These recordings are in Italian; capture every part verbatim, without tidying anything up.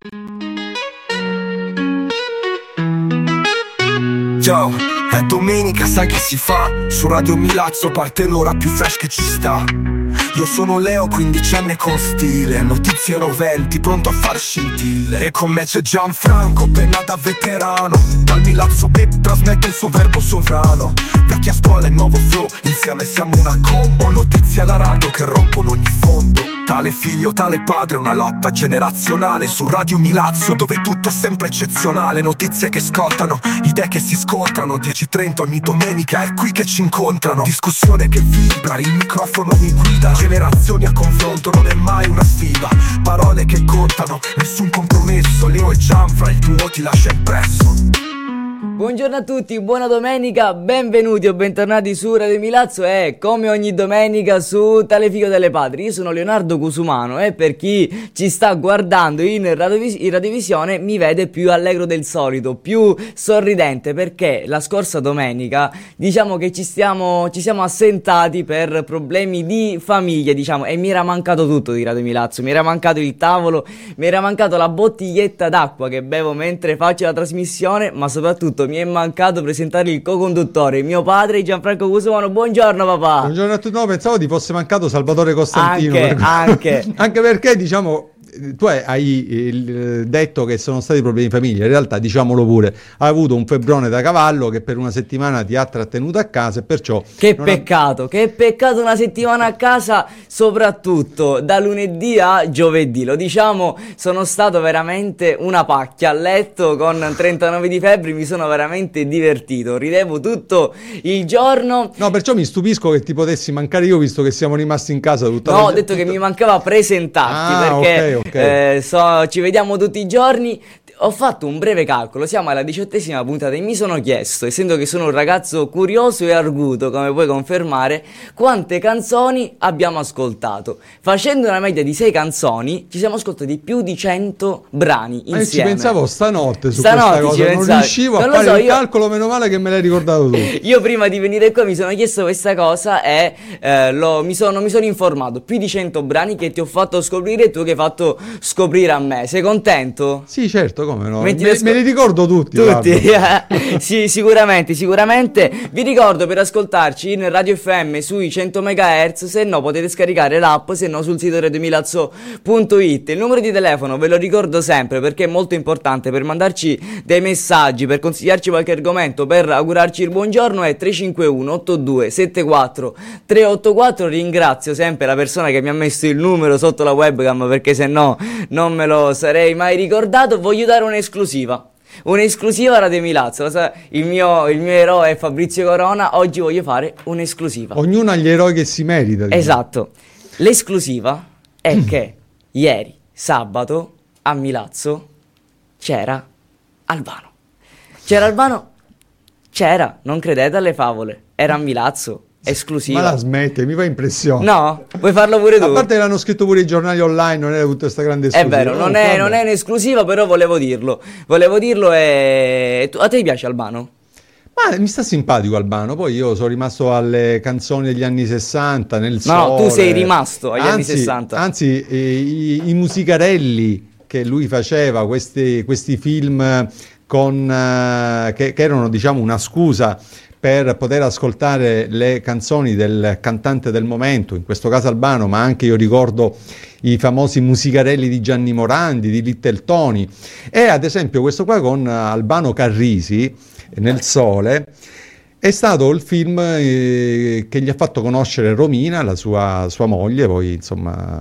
Ciao, è domenica, sai che si fa? Su Radio Milazzo parte l'ora più fresh che ci sta. Io sono Leo, quindicenne con stile, notizie roventi, pronto a far scintille. E con me c'è Gianfranco, penna da veterano. Dal Milazzo Pep trasmette il suo verbo sovrano. Vecchia scuola e nuovo flow, insieme siamo una combo. Notizie alla radio che rompono ogni fondo. Tale figlio, tale padre, una lotta generazionale. Su Radio Milazzo, dove tutto è sempre eccezionale. Notizie che scottano, idee che si scontrano. Dieci e trenta ogni domenica è qui che ci incontrano. Discussione che vibra, il microfono mi guida. Generazioni a confronto, non è mai una sfida. Parole che contano, nessun compromesso. Leo e Gianfra, il tuo ti lascia impresso. Buongiorno a tutti, buona domenica, benvenuti o bentornati su Radio Milazzo e come ogni domenica su Tale Figlio delle Padri. Io sono Leonardo Cusumano e per chi ci sta guardando in, radiovis- in radiovisione mi vede più allegro del solito, più sorridente, perché la scorsa domenica diciamo che ci stiamo ci siamo assentati per problemi di famiglia, diciamo, e mi era mancato tutto di Radio Milazzo, mi era mancato il tavolo, mi era mancato la bottiglietta d'acqua che bevo mentre faccio la trasmissione, ma soprattutto mi è mancato presentare il co-conduttore, mio padre Gianfranco Cusumano. Buongiorno papà. Buongiorno a tutti. No, pensavo ti fosse mancato Salvatore Costantino. Anche, per... anche. Anche perché diciamo tu hai detto che sono stati problemi di famiglia, in realtà diciamolo pure, hai avuto un febbrone da cavallo che per una settimana ti ha trattenuto a casa e perciò... Che peccato, ha... che peccato una settimana a casa, soprattutto da lunedì a giovedì, lo diciamo, sono stato veramente una pacchia a letto con trentanove di febbre, mi sono veramente divertito, ridevo tutto il giorno. No, perciò mi stupisco che ti potessi mancare io, visto che siamo rimasti in casa tutta no, la... No, ho detto tutta... che mi mancava presentarti, ah, perché... Okay, okay. Eh, so, ci vediamo tutti i giorni. Ho fatto un breve calcolo, siamo alla diciottesima puntata e mi sono chiesto, essendo che sono un ragazzo curioso e arguto, come puoi confermare, quante canzoni abbiamo ascoltato. Facendo una media di sei canzoni, ci siamo ascoltati più di cento brani insieme. Ma io ci pensavo stanotte su stanotte questa cosa, non riuscivo non a fare so, il io... calcolo, meno male che me l'hai ricordato tu. Io prima di venire qua mi sono chiesto questa cosa e eh, lo, mi, sono, mi sono informato, più di cento brani che ti ho fatto scoprire e tu che hai fatto scoprire a me. Sei contento? Sì, certo. Come no? Me, sc- me li ricordo tutti. Tutti, sì, sicuramente, sicuramente. Vi ricordo per ascoltarci in Radio F M sui cento megahertz, se no potete scaricare l'app, se no sul sito radio milazzo punto it. Il numero di telefono ve lo ricordo sempre perché è molto importante per mandarci dei messaggi, per consigliarci qualche argomento, per augurarci il buongiorno è tre cinque uno otto due sette quattro tre otto quattro. Ringrazio sempre la persona che mi ha messo il numero sotto la webcam perché se no non me lo sarei mai ricordato. Voglio dare un'esclusiva, un'esclusiva a Radio Milazzo. Il mio, il mio eroe è Fabrizio Corona, oggi voglio fare un'esclusiva. Ognuno ha gli eroi che si merita. Diciamo. Esatto, l'esclusiva è che ieri, sabato, a Milazzo c'era Albano. C'era Albano, c'era, non credete alle favole, era a Milazzo. Esclusiva. Ma la smette, mi fa impressione. No, vuoi farlo pure tu? A parte che l'hanno scritto pure i giornali online, non era tutta questa grande esclusiva. È vero, non, oh, è, non è un'esclusiva, però volevo dirlo. Volevo dirlo e... A te piace Albano? Ma mi sta simpatico Albano, poi io sono rimasto alle canzoni degli anni sessanta, nel sole. No, tu sei rimasto agli anzi, anni sessanta. Anzi, eh, i, i musicarelli che lui faceva, questi, questi film con, uh, che, che erano diciamo una scusa per poter ascoltare le canzoni del cantante del momento, in questo caso Albano, ma anche io ricordo i famosi musicarelli di Gianni Morandi, di Little Tony, e ad esempio questo qua con Albano Carrisi, Nel Sole, è stato il film eh, che gli ha fatto conoscere Romina, la sua, sua moglie, poi insomma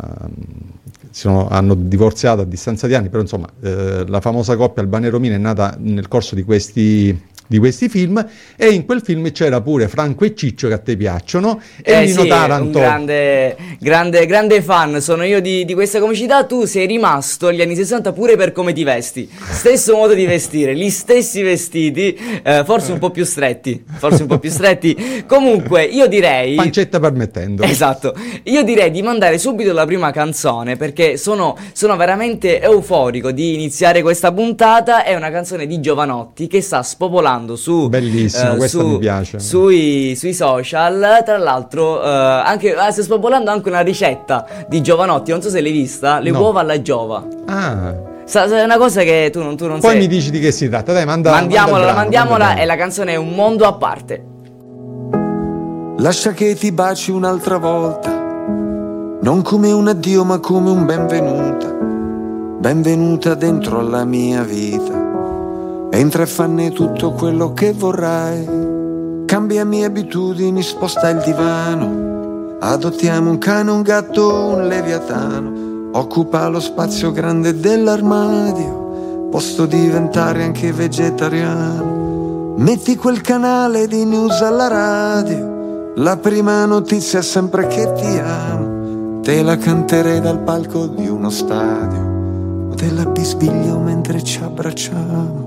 sono, hanno divorziato a distanza di anni, però insomma eh, la famosa coppia Albano e Romina è nata nel corso di questi di questi film, e in quel film c'era pure Franco e Ciccio che a te piacciono e eh Nino sì, Taranto. Un grande, grande, grande fan sono io di, di questa comicità. Tu sei rimasto agli anni sessanta pure per come ti vesti, stesso modo di vestire, gli stessi vestiti, eh, forse un po' più stretti, forse un po' più stretti. Comunque io direi, pancetta permettendo, esatto, io direi di mandare subito la prima canzone perché sono, sono veramente euforico di iniziare questa puntata. È una canzone di Giovanotti che sta spopolando su, bellissimo, eh, questa su, mi piace, sui, sui social. Tra l'altro eh, anche, ah, sta spopolando anche una ricetta di Giovanotti, non so se l'hai vista, le no. uova alla giova. Ah, Sa- sa- è una cosa che tu non, tu non Poi sai. mi dici di che si tratta, dai, manda, Mandiamola, manda il brano, mandiamola manda il e la canzone è Un mondo a parte. Lascia che ti baci un'altra volta, non come un addio ma come un benvenuta. Benvenuta dentro alla mia vita. Entra e fanne tutto quello che vorrai. Cambiami abitudini, sposta il divano. Adottiamo un cane, un gatto, un leviatano. Occupa lo spazio grande dell'armadio. Posso diventare anche vegetariano. Metti quel canale di news alla radio. La prima notizia è sempre che ti amo. Te la canterei dal palco di uno stadio. Te la bisbiglio mentre ci abbracciamo.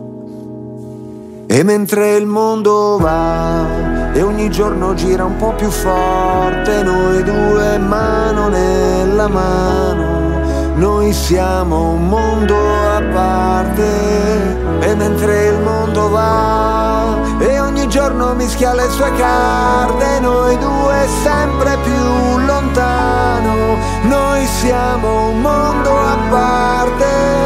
E mentre il mondo va e ogni giorno gira un po' più forte, noi due mano nella mano, noi siamo un mondo a parte. E mentre il mondo va e ogni giorno mischia le sue carte, noi due sempre più lontano, noi siamo un mondo a parte.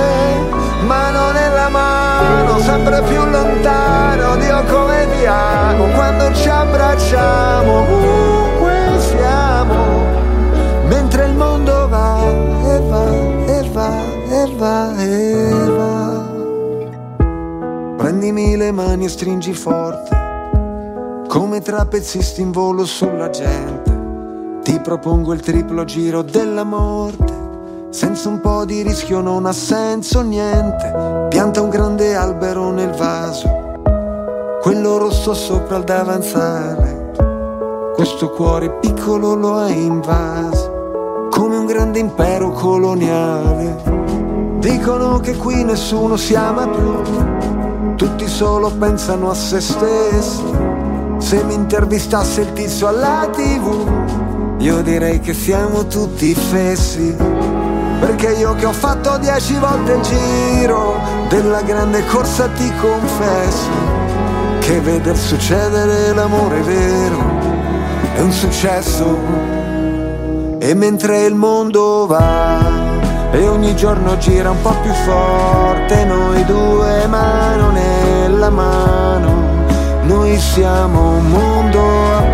Mano nella mano, sempre più lontano, Dio come ti amo, quando ci abbracciamo, ovunque siamo. Mentre il mondo va e va e va e va e va. Prendimi le mani e stringi forte, come trapezzisti in volo sulla gente. Ti propongo il triplo giro della morte. Senza un po' di rischio non ha senso niente. Pianta un grande albero nel vaso, quello rosso sopra il davanzale. Questo cuore piccolo lo hai invaso, come un grande impero coloniale. Dicono che qui nessuno si ama più, tutti solo pensano a se stessi. Se mi intervistasse il tizio alla tivù, io direi che siamo tutti fessi. Perché io che ho fatto dieci volte il giro della grande corsa ti confesso che veder succedere l'amore vero è un successo. E mentre il mondo va e ogni giorno gira un po' più forte, noi due mano nella mano, noi siamo un mondo a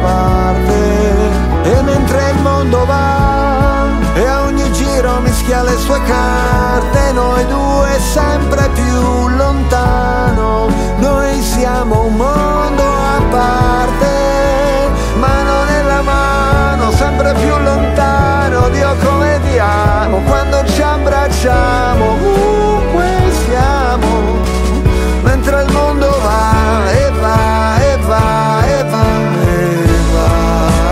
parte. E mentre il mondo va e a ogni giro mischia le sue carte, noi due sempre più lontano, noi siamo un mondo a parte. Mano nella mano, sempre più lontano, Dio come ti amo, quando ci abbracciamo, ovunque siamo. Mentre il mondo va e va e va e va e va.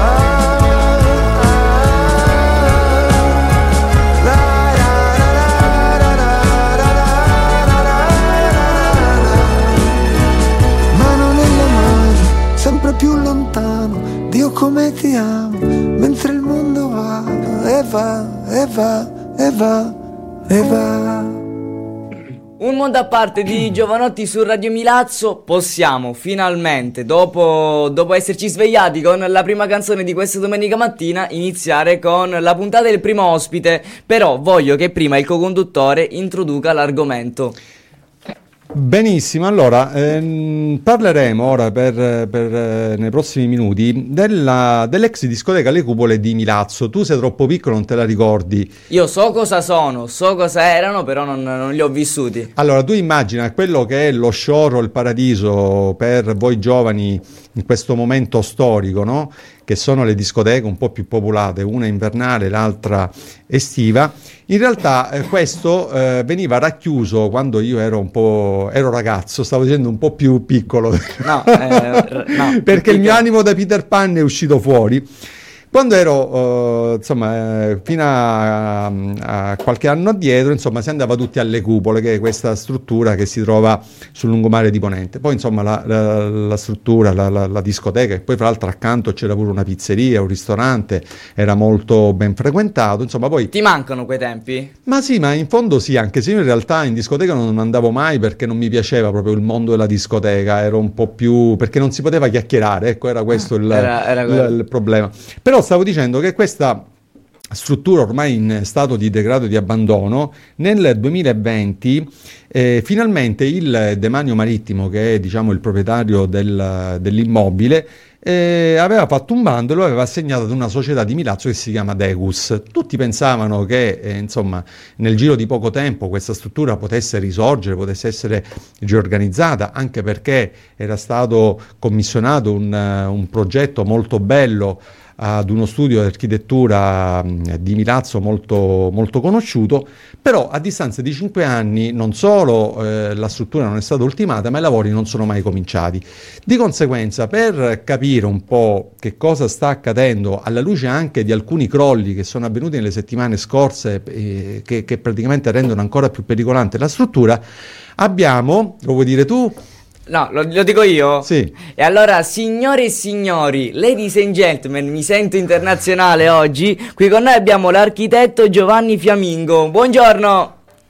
Sempre più lontano, Dio come ti amo, mentre il mondo va e va e va e va e va. Un mondo a parte di Giovanotti su Radio Milazzo. Possiamo finalmente, dopo, dopo esserci svegliati con la prima canzone di questa domenica mattina, iniziare con la puntata del primo ospite. Però voglio che prima il co-conduttore introduca l'argomento. Benissimo, allora ehm, parleremo ora per, per eh, nei prossimi minuti della, dell'ex discoteca Le Cupole di Milazzo. Tu sei troppo piccolo, non te la ricordi. Io so cosa sono, so cosa erano, però non, non li ho vissuti. Allora tu immagina quello che è lo shore, il paradiso per voi giovani in questo momento storico, no? Che sono le discoteche un po' più popolate, una invernale, l'altra estiva. In realtà eh, questo eh, veniva racchiuso quando io ero un po' ero ragazzo, stavo dicendo un po' più piccolo, No, eh, no, perché il mio piccolo. animo da Peter Pan è uscito fuori. Quando ero, eh, insomma, eh, fino a, a qualche anno addietro, insomma, si andava tutti alle Cupole, che è questa struttura che si trova sul lungomare di Ponente. Poi, insomma, la, la, la struttura, la, la, la discoteca, e poi fra l'altro accanto c'era pure una pizzeria, un ristorante, era molto ben frequentato, insomma, poi... Ti mancano quei tempi? Ma sì, ma in fondo sì, anche se io in realtà in discoteca non andavo mai perché non mi piaceva proprio il mondo della discoteca, ero un po' più... perché non si poteva chiacchierare, ecco, era questo il, Era- era il- quello. il problema. Però stavo dicendo che questa struttura ormai in stato di degrado e di abbandono, nel duemilaventi eh, finalmente il Demanio Marittimo, che è diciamo il proprietario del, dell'immobile, eh, aveva fatto un bando e lo aveva assegnato ad una società di Milazzo che si chiama Degus. Tutti pensavano che eh, insomma nel giro di poco tempo questa struttura potesse risorgere, potesse essere riorganizzata, anche perché era stato commissionato un, un progetto molto bello ad uno studio di architettura di Milazzo molto, molto conosciuto, però a distanza di cinque anni non solo eh, la struttura non è stata ultimata, ma i lavori non sono mai cominciati. Di conseguenza, per capire un po' che cosa sta accadendo, alla luce anche di alcuni crolli che sono avvenuti nelle settimane scorse, eh, che, che praticamente rendono ancora più pericolante la struttura, abbiamo, lo vuoi dire tu? No, lo, lo dico io? Sì. E allora, signore e signori, ladies and gentlemen, mi sento internazionale oggi. Qui con noi abbiamo l'architetto Giovanni Fiamingo. Buongiorno.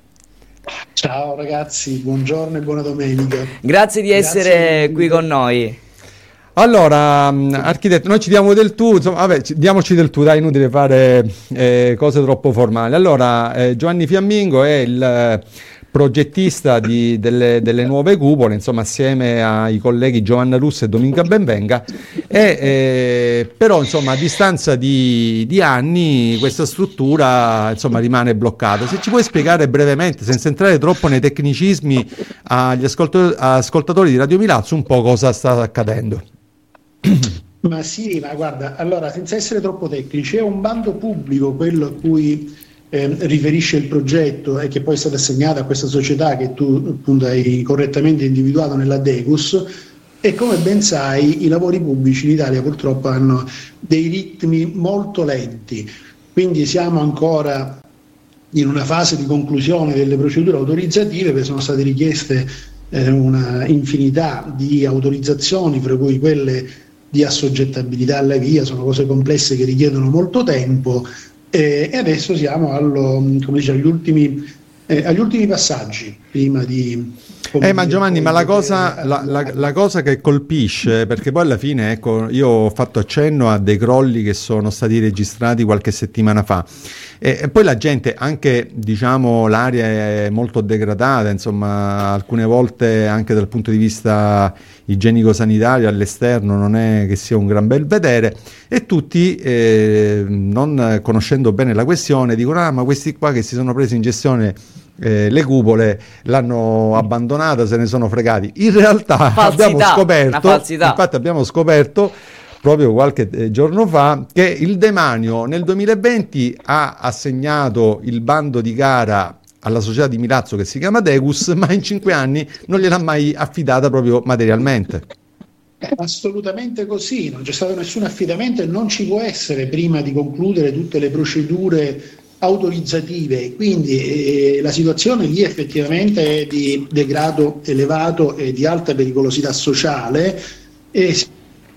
Ciao ragazzi, buongiorno e buona domenica. Grazie di Grazie essere qui con noi. Allora, architetto, noi ci diamo del tu, insomma, vabbè, diamoci del tu, dai, inutile fare eh, cose troppo formali. Allora, eh, Giovanni Fiamingo è il progettista di, delle, delle nuove cupole, insomma assieme ai colleghi Giovanna Russa e Domenica Benvenga, e, eh, però insomma a distanza di, di anni questa struttura insomma rimane bloccata. Se ci puoi spiegare brevemente, senza entrare troppo nei tecnicismi, agli ascolto- ascoltatori di Radio Milazzo un po' cosa sta accadendo. Ma sì, ma guarda, allora senza essere troppo tecnici, è un bando pubblico quello a cui Eh, riferisce il progetto e che poi è stata assegnata a questa società che tu appunto hai correttamente individuato nella Degus, e come ben sai i lavori pubblici in Italia purtroppo hanno dei ritmi molto lenti, quindi siamo ancora in una fase di conclusione delle procedure autorizzative, perché sono state richieste eh, una infinità di autorizzazioni, fra cui quelle di assoggettabilità alla VIA, sono cose complesse che richiedono molto tempo. E adesso siamo allo, come dice, agli ultimi, eh, agli ultimi passaggi prima di... Eh, ma Giovanni, ma la cosa, la, la, la cosa che colpisce, perché poi alla fine, ecco, io ho fatto accenno a dei crolli che sono stati registrati qualche settimana fa, e, e poi la gente, anche diciamo l'area è molto degradata, insomma alcune volte anche dal punto di vista igienico-sanitario all'esterno non è che sia un gran bel vedere, e tutti eh, non conoscendo bene la questione dicono: ah, ma questi qua che si sono presi in gestione Eh, le cupole l'hanno abbandonata, se ne sono fregati. In realtà falsità, abbiamo scoperto, infatti abbiamo scoperto proprio qualche eh, giorno fa, che il Demanio nel duemilaventi ha assegnato il bando di gara alla società di Milazzo che si chiama Degus, ma in cinque anni non gliel'ha mai affidata proprio materialmente. Assolutamente così, non c'è stato nessun affidamento e non ci può essere prima di concludere tutte le procedure autorizzative, quindi eh, la situazione lì effettivamente è di degrado elevato e di alta pericolosità sociale, e si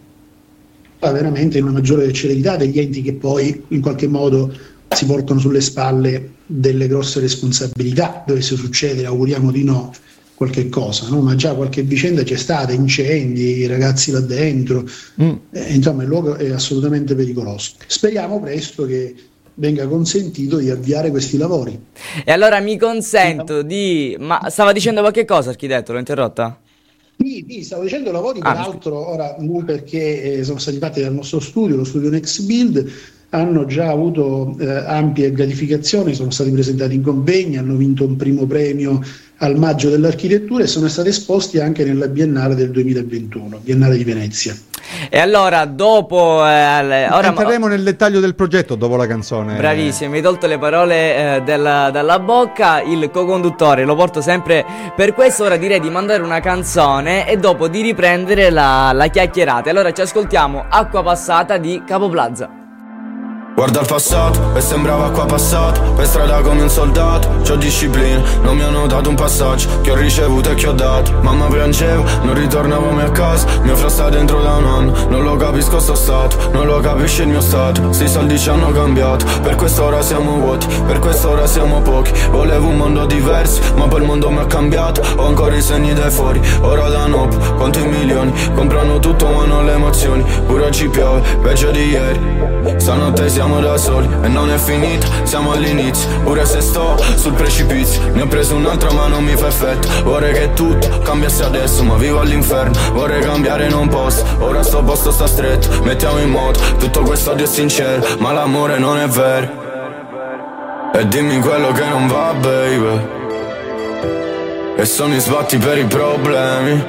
fa veramente in una maggiore celerità degli enti che poi in qualche modo si portano sulle spalle delle grosse responsabilità. Dovesse succedere, auguriamo di no, qualche cosa, no? Ma già qualche vicenda c'è stata, incendi, ragazzi là dentro, mm. eh, insomma il luogo è assolutamente pericoloso. Speriamo presto che venga consentito di avviare questi lavori. E allora mi consento di... Ma stava dicendo qualche cosa, architetto? L'ho interrotta? Sì, sì, stavo dicendo lavori, ah, peraltro ora non perché eh, sono stati fatti dal nostro studio, lo studio Next Build, hanno già avuto eh, ampie gratificazioni, sono stati presentati in convegni, hanno vinto un primo premio al Maggio dell'Architettura e sono stati esposti anche nella Biennale del duemilaventuno, Biennale di Venezia. E allora dopo eh, ora entreremo nel dettaglio del progetto dopo la canzone. Bravissimo, mi hai tolto le parole eh, della, dalla bocca. Il co-conduttore lo porto sempre per questo. Ora direi di mandare una canzone e dopo di riprendere la, la chiacchierata. Allora ci ascoltiamo Acqua Passata di Capo Plaza. Guarda il passato e sembrava acqua passata, per strada come un soldato, c'ho disciplina, non mi hanno dato un passaggio, che ho ricevuto e che ho dato. Mamma piangeva, non ritornavo mai a casa, mio fratello sta dentro da un anno, non lo capisco sto stato, non lo capisce il mio stato, sti soldi ci hanno cambiato, per quest'ora siamo vuoti, per quest'ora siamo pochi, volevo un mondo diverso, ma poi il mondo mi ha cambiato, ho ancora i segni dai fuori, ora da nopo, conto i milioni, comprano tutto ma non le emozioni, pure oggi piove, peggio di ieri, stanotte siamo siamo da soli e non è finita, siamo all'inizio. Pure se sto sul precipizio, ne ho preso un'altra ma non mi fa effetto. Vorrei che tutto cambiasse adesso, ma vivo all'inferno. Vorrei cambiare non posso, ora sto a posto, sta stretto. Mettiamo in moto, tutto questo odio è sincero, ma l'amore non è vero. E dimmi quello che non va, baby. E sono in sbatti per i problemi.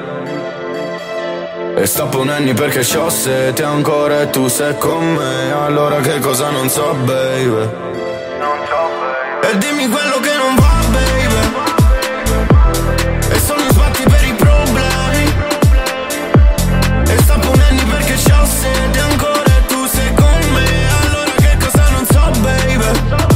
E sta ponendo perché c'ho sete ancora e tu sei con me. Allora che cosa non so, baby. Non so, baby. E dimmi quello che non va, baby. E sono in sbatti per i problemi. E sta ponendo perché c'ho sete ancora e tu sei con me. Allora che cosa non so, baby.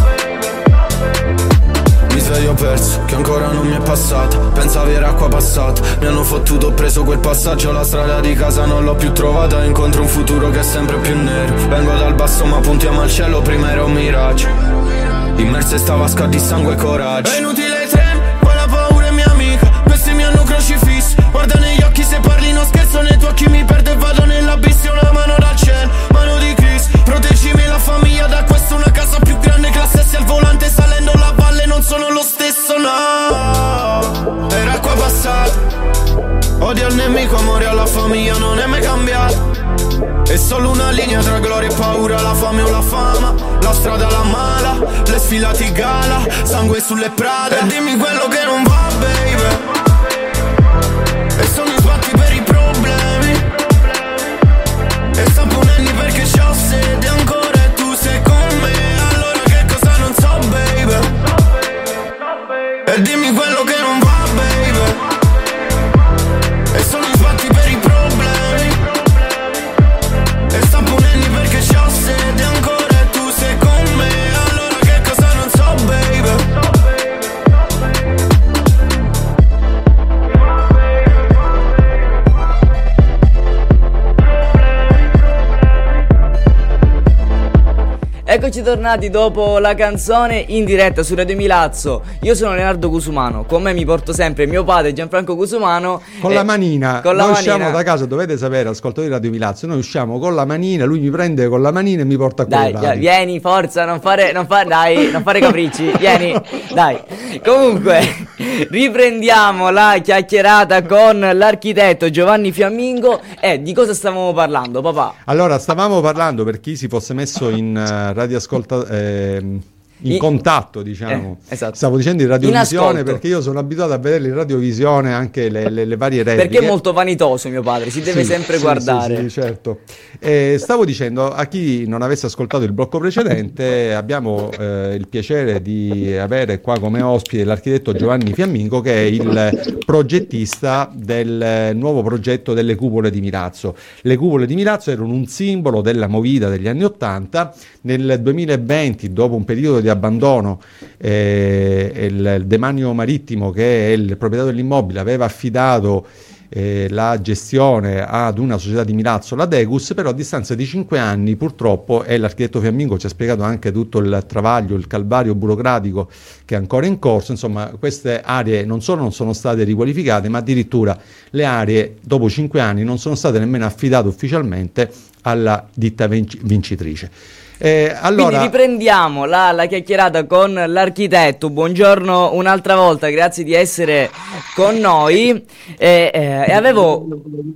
Mi sveglio perso, che ancora non mi è passata. Pensavi era acqua passata, mi hanno fottuto, ho preso quel passaggio. La strada di casa non l'ho più trovata. Incontro un futuro che è sempre più nero. Vengo dal basso ma puntiamo al cielo, prima era un miraggio. Immersa sta vasca di sangue e coraggio. È inutile trem, poi la paura è mia amica. Questi mi hanno crocifisso, guarda negli occhi se parli non scherzo. Nei tuoi occhi mi perdo e vado nell'abisso. Una mano dal cielo, mano di Cristo. Proteggimi la famiglia da questo, una casa più grande. Classe S al volante, salendo la valle non sono lo stesso, no. Era acqua passata. Odio al nemico, amore alla famiglia non è mai cambiato. È solo una linea tra gloria e paura, la fame o la fama, la strada la mala, le sfilate gala, sangue sulle prade. E dimmi quello che non va, baby. E sono in sbatti per i problemi. E sta ponendo perché c'ho sede ancora e tu sei con me. Allora che cosa non so, baby. E dimmi quello che non va, baby. E sono in sbatti per i problemi. E sta ponendo perché c'ho sede ancora e tu sei con me. Allora che cosa non so, baby. Eccoci tornati dopo la canzone in diretta su Radio Milazzo. Io sono Leonardo Cusumano, con me mi porto sempre mio padre Gianfranco Cusumano. Con la manina, con la noi manina. usciamo da casa, dovete sapere, ascoltatori di Radio Milazzo, noi usciamo con la manina, lui mi prende con la manina e mi porta a Dai, quella dai, vieni, forza, non fare, non fare, dai, non fare capricci, vieni, dai. Comunque, riprendiamo la chiacchierata con l'architetto Giovanni Fiammingo. E di cosa stavamo parlando, papà? Allora, stavamo parlando, per chi si fosse messo in uh, radioascolta ehm, in I... contatto, diciamo, eh, esatto. Stavo dicendo in radiovisione, in perché io sono abituato a vedere in radiovisione anche le, le, le varie repliche. Perché è molto vanitoso mio padre, si deve sì, sempre sì, guardare. Sì, sì, certo. Eh, stavo dicendo, a chi non avesse ascoltato il blocco precedente, abbiamo eh, il piacere di avere qua come ospite l'architetto Giovanni Fiammingo, che è il progettista del nuovo progetto delle cupole di Milazzo. Le cupole di Milazzo erano un simbolo della movida degli anni Ottanta. Nel duemilaventi, dopo un periodo di abbandono, eh, il demanio marittimo, che è il proprietario dell'immobile, aveva affidato eh, la gestione ad una società di Milazzo, la Degus, però a distanza di cinque anni purtroppo, e l'architetto Fiammingo ci ha spiegato anche tutto il travaglio, il calvario burocratico che è ancora in corso, insomma queste aree non solo non sono state riqualificate, ma addirittura le aree dopo cinque anni non sono state nemmeno affidate ufficialmente alla ditta vinc- vincitrice. Eh, allora... Quindi riprendiamo la, la chiacchierata con l'architetto. Buongiorno un'altra volta, grazie di essere con noi. E, eh, e avevo,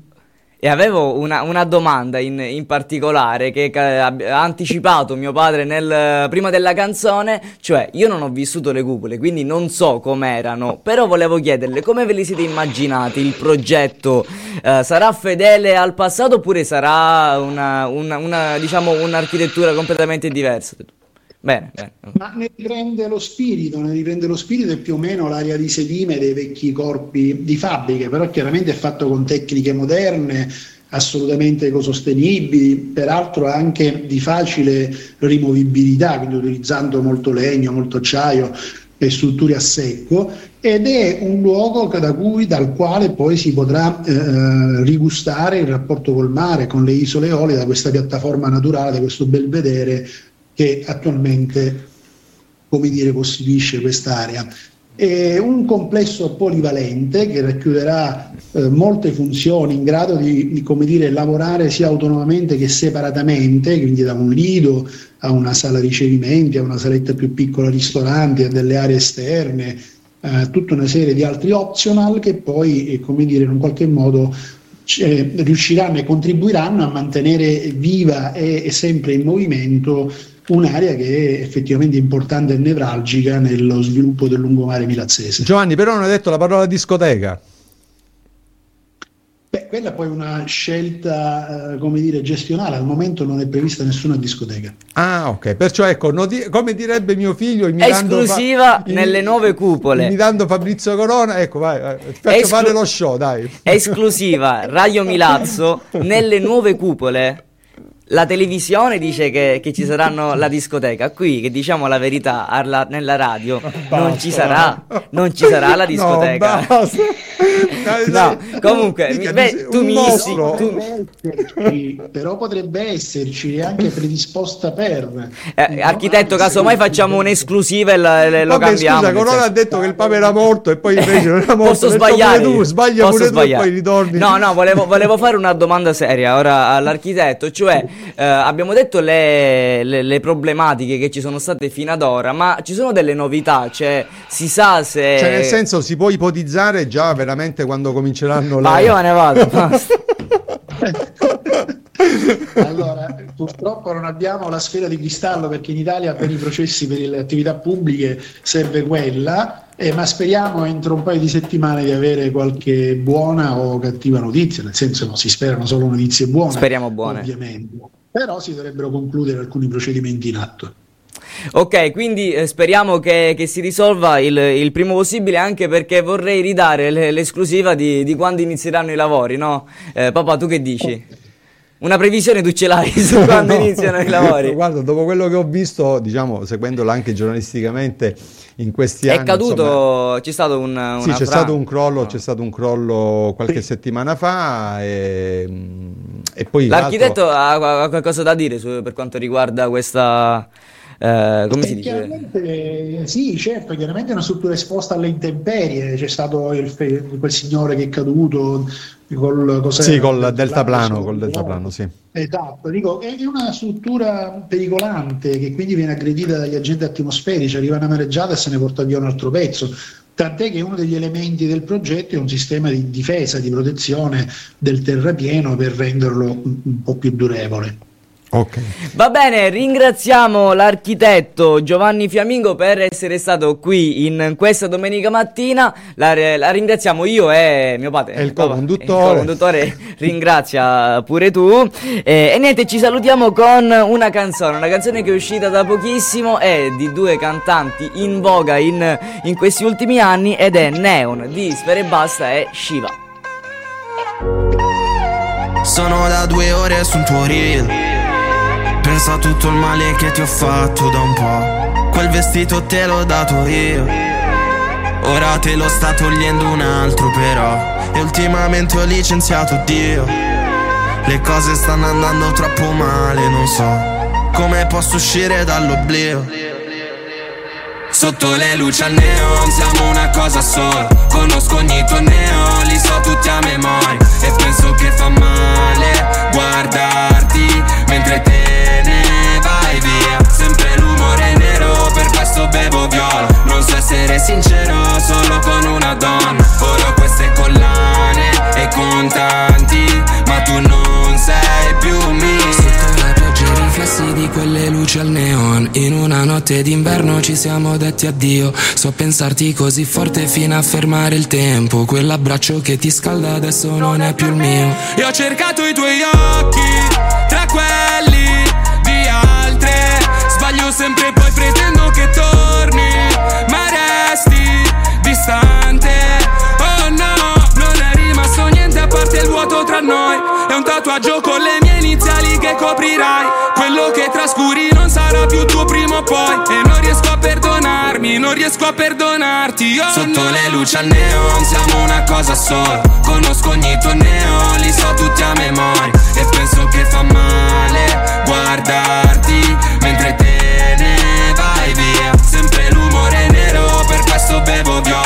e avevo una, una domanda in, in particolare che ca- ha anticipato mio padre nel, prima della canzone. Cioè, io non ho vissuto le cupole, quindi non so com'erano, però volevo chiederle come ve li siete immaginati il progetto. Uh, sarà fedele al passato oppure sarà una, una, una diciamo un'architettura completamente diversa? Bene, bene. Ma ne riprende lo spirito, ne riprende lo spirito e più o meno l'area di sedime dei vecchi corpi di fabbriche, però chiaramente è fatto con tecniche moderne, assolutamente ecosostenibili, peraltro anche di facile rimovibilità, quindi utilizzando molto legno, molto acciaio e strutture a secco, ed è un luogo da cui, dal quale poi si potrà eh, rigustare il rapporto col mare, con le isole Eolie, da questa piattaforma naturale, da questo belvedere che attualmente, come dire, costituisce quest'area. è un complesso polivalente che racchiuderà eh, molte funzioni, in grado di, di come dire, lavorare sia autonomamente che separatamente, quindi da un lido a una sala ricevimenti, a una saletta più piccola ristoranti, a delle aree esterne, eh, tutta una serie di altri optional che poi eh, come dire, in un qualche modo eh, riusciranno e contribuiranno a mantenere viva e, e sempre in movimento un'area che è effettivamente importante e nevralgica nello sviluppo del lungomare milazzese. Giovanni, però non hai detto la parola discoteca. Beh, quella è poi una scelta, eh, come dire, gestionale. Al momento non è prevista nessuna discoteca. Ah, ok. Perciò ecco, noti- come direbbe mio figlio, imitando esclusiva fa- nelle nuove cupole. Imitando Fabrizio Corona, ecco, vai, vai ti faccio Esclu- fare lo show, dai. Esclusiva Radio Milazzo nelle nuove cupole. La televisione dice che, che ci saranno la discoteca, qui che diciamo la verità alla, nella radio basta, non ci sarà, non ci sarà la discoteca. No, dai, dai. No, comunque Mica, beh, tu mi inizi, tu... però potrebbe esserci anche predisposta per eh, architetto, casomai facciamo un'esclusiva e la, le, lo Vabbè, cambiamo. Scusa, Corona ha detto che il Papa era morto e poi invece non era morto. Posso sbagliare? Tu, sbaglia Posso pure sbagliare. tu e poi ritorni. No, no, volevo, volevo fare una domanda seria ora all'architetto, cioè eh, abbiamo detto le, le, le problematiche che ci sono state fino ad ora, ma ci sono delle novità, cioè si sa se... Cioè nel senso si può ipotizzare già veramente quando cominceranno le... Ma io me ne vado, basta. Allora, purtroppo non abbiamo la sfera di cristallo, perché in Italia per i processi, per le attività pubbliche serve quella, eh, ma speriamo entro un paio di settimane di avere qualche buona o cattiva notizia, nel senso non si sperano solo notizie buone, speriamo buone ovviamente, però si dovrebbero concludere alcuni procedimenti in atto. Ok, quindi eh, speriamo che, che si risolva il, il primo possibile, anche perché vorrei ridare le, l'esclusiva di, di quando inizieranno i lavori, no? Eh, papà, tu che dici? Una previsione tu ce l'hai su quando no, iniziano i lavori? Guarda, dopo quello che ho visto, diciamo, seguendolo anche giornalisticamente in questi è anni... È caduto, insomma, c'è stato un... Una sì, c'è fra... stato un crollo, no. c'è stato un crollo qualche settimana fa e, e poi... L'architetto l'altro... ha, ha qualcosa da dire su, per quanto riguarda questa... Uh, come si dice? Sì, certo, chiaramente è una struttura esposta alle intemperie. C'è stato il, quel signore che è caduto col, cos'è, sì, col deltaplano, col deltaplano, sì. Esatto, dico, è una struttura pericolante che quindi viene aggredita dagli agenti atmosferici, arriva una mareggiata e se ne porta via un altro pezzo. Tant'è che uno degli elementi del progetto è un sistema di difesa, di protezione del terrapieno per renderlo un, un po' più durevole. Okay. Va bene, ringraziamo l'architetto Giovanni Fiammingo per essere stato qui in questa domenica mattina. La, la ringraziamo io e mio padre. E il co-conduttore. Il co-conduttore ringrazia pure tu. E, e niente, ci salutiamo con una canzone, una canzone che è uscita da pochissimo, è di due cantanti in voga in, in questi ultimi anni ed è Neon di Sfera Ebbasta e Shiva. Sono da due ore su un tuo reel, pensa a tutto il male che ti ho fatto da un po'. Quel vestito te l'ho dato io, ora te lo sta togliendo un altro però. E ultimamente ho licenziato Dio, le cose stanno andando troppo male, non so come posso uscire dall'oblio. Sotto le luci al neon siamo una cosa sola, conosco ogni tuo neon, li so tutti a memoria. E penso che fa male guardarti mentre te ne vai via. Sempre l'umore nero, per questo bevo viola. Non so essere sincero, solo con una donna. Ora ho queste collane e contanti, ma tu non sei più mia. Sotto la pioggia i riflessi di quelle luci al neon, in una notte d'inverno ci siamo detti addio. So pensarti così forte fino a fermare il tempo. Quell'abbraccio che ti scalda adesso non è più il mio. E ho cercato i tuoi occhi tra quelli di altre. Sbaglio sempre poi pretendo che torni, ma resti distante. Oh no, non è rimasto niente a parte il vuoto tra noi. È un tatuaggio con le mie iniziali che coprirai. Quello che trascuri non sarà più tuo prima o poi. E non riesco a perdonarmi, non riesco a perdonarti. Oh sotto no. Le luci al neon siamo una cosa sola, conosco ogni tuo neon, li so tutti a memoria. E penso che fa male guardarti mentre te ne vai via. Sempre l'umore nero, per questo bevo viola.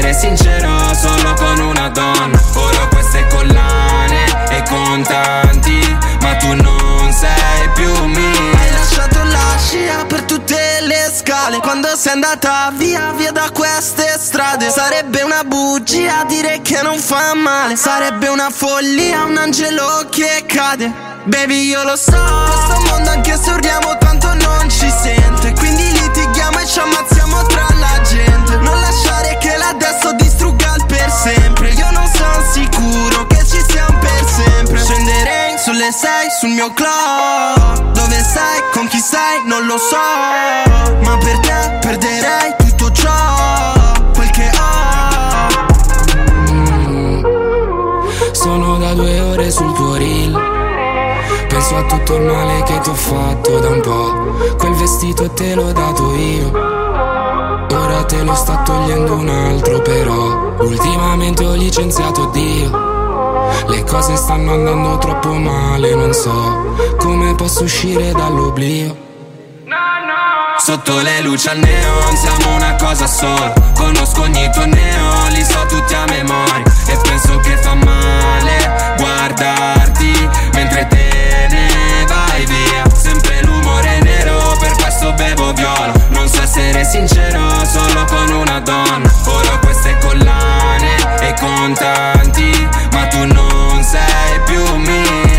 essere sincero solo con una donna. Ora queste collane e contanti, ma tu non sei più mia. Hai lasciato la scia per tutte le scale quando sei andata via, via da queste strade. Sarebbe una bugia dire che non fa male, sarebbe una follia un angelo che cade. Baby io lo so, questo mondo anche se urliamo tanto non ci sente, quindi litighiamo e ci ammazziamo tra la gente. Non lasciare che l'adesso distrugga il per sempre. Io non sono sicuro che ci siamo per sempre. Scenderei sulle sei sul mio club. Dove sei, con chi sei, non lo so, ma per te perderei tutto ciò, quel che ho. mm. Sono da due ore sul tuo reel, penso a tutto il male che ti ho fatto da un po'. Quel vestito te l'ho dato io, ora te lo sta togliendo un altro. Però ultimamente ho licenziato Dio, le cose stanno andando troppo male, non so come posso uscire dall'oblio. Sotto le luci al neon siamo una cosa sola, conosco ogni tuo neon, li so tutti a memoria. E penso che fa male guardarti mentre te ne vai via. Sempre l'umore nero, per questo bevo viola. Non so essere sincero solo con una donna. Ora queste collane e contanti, ma tu non sei più mia.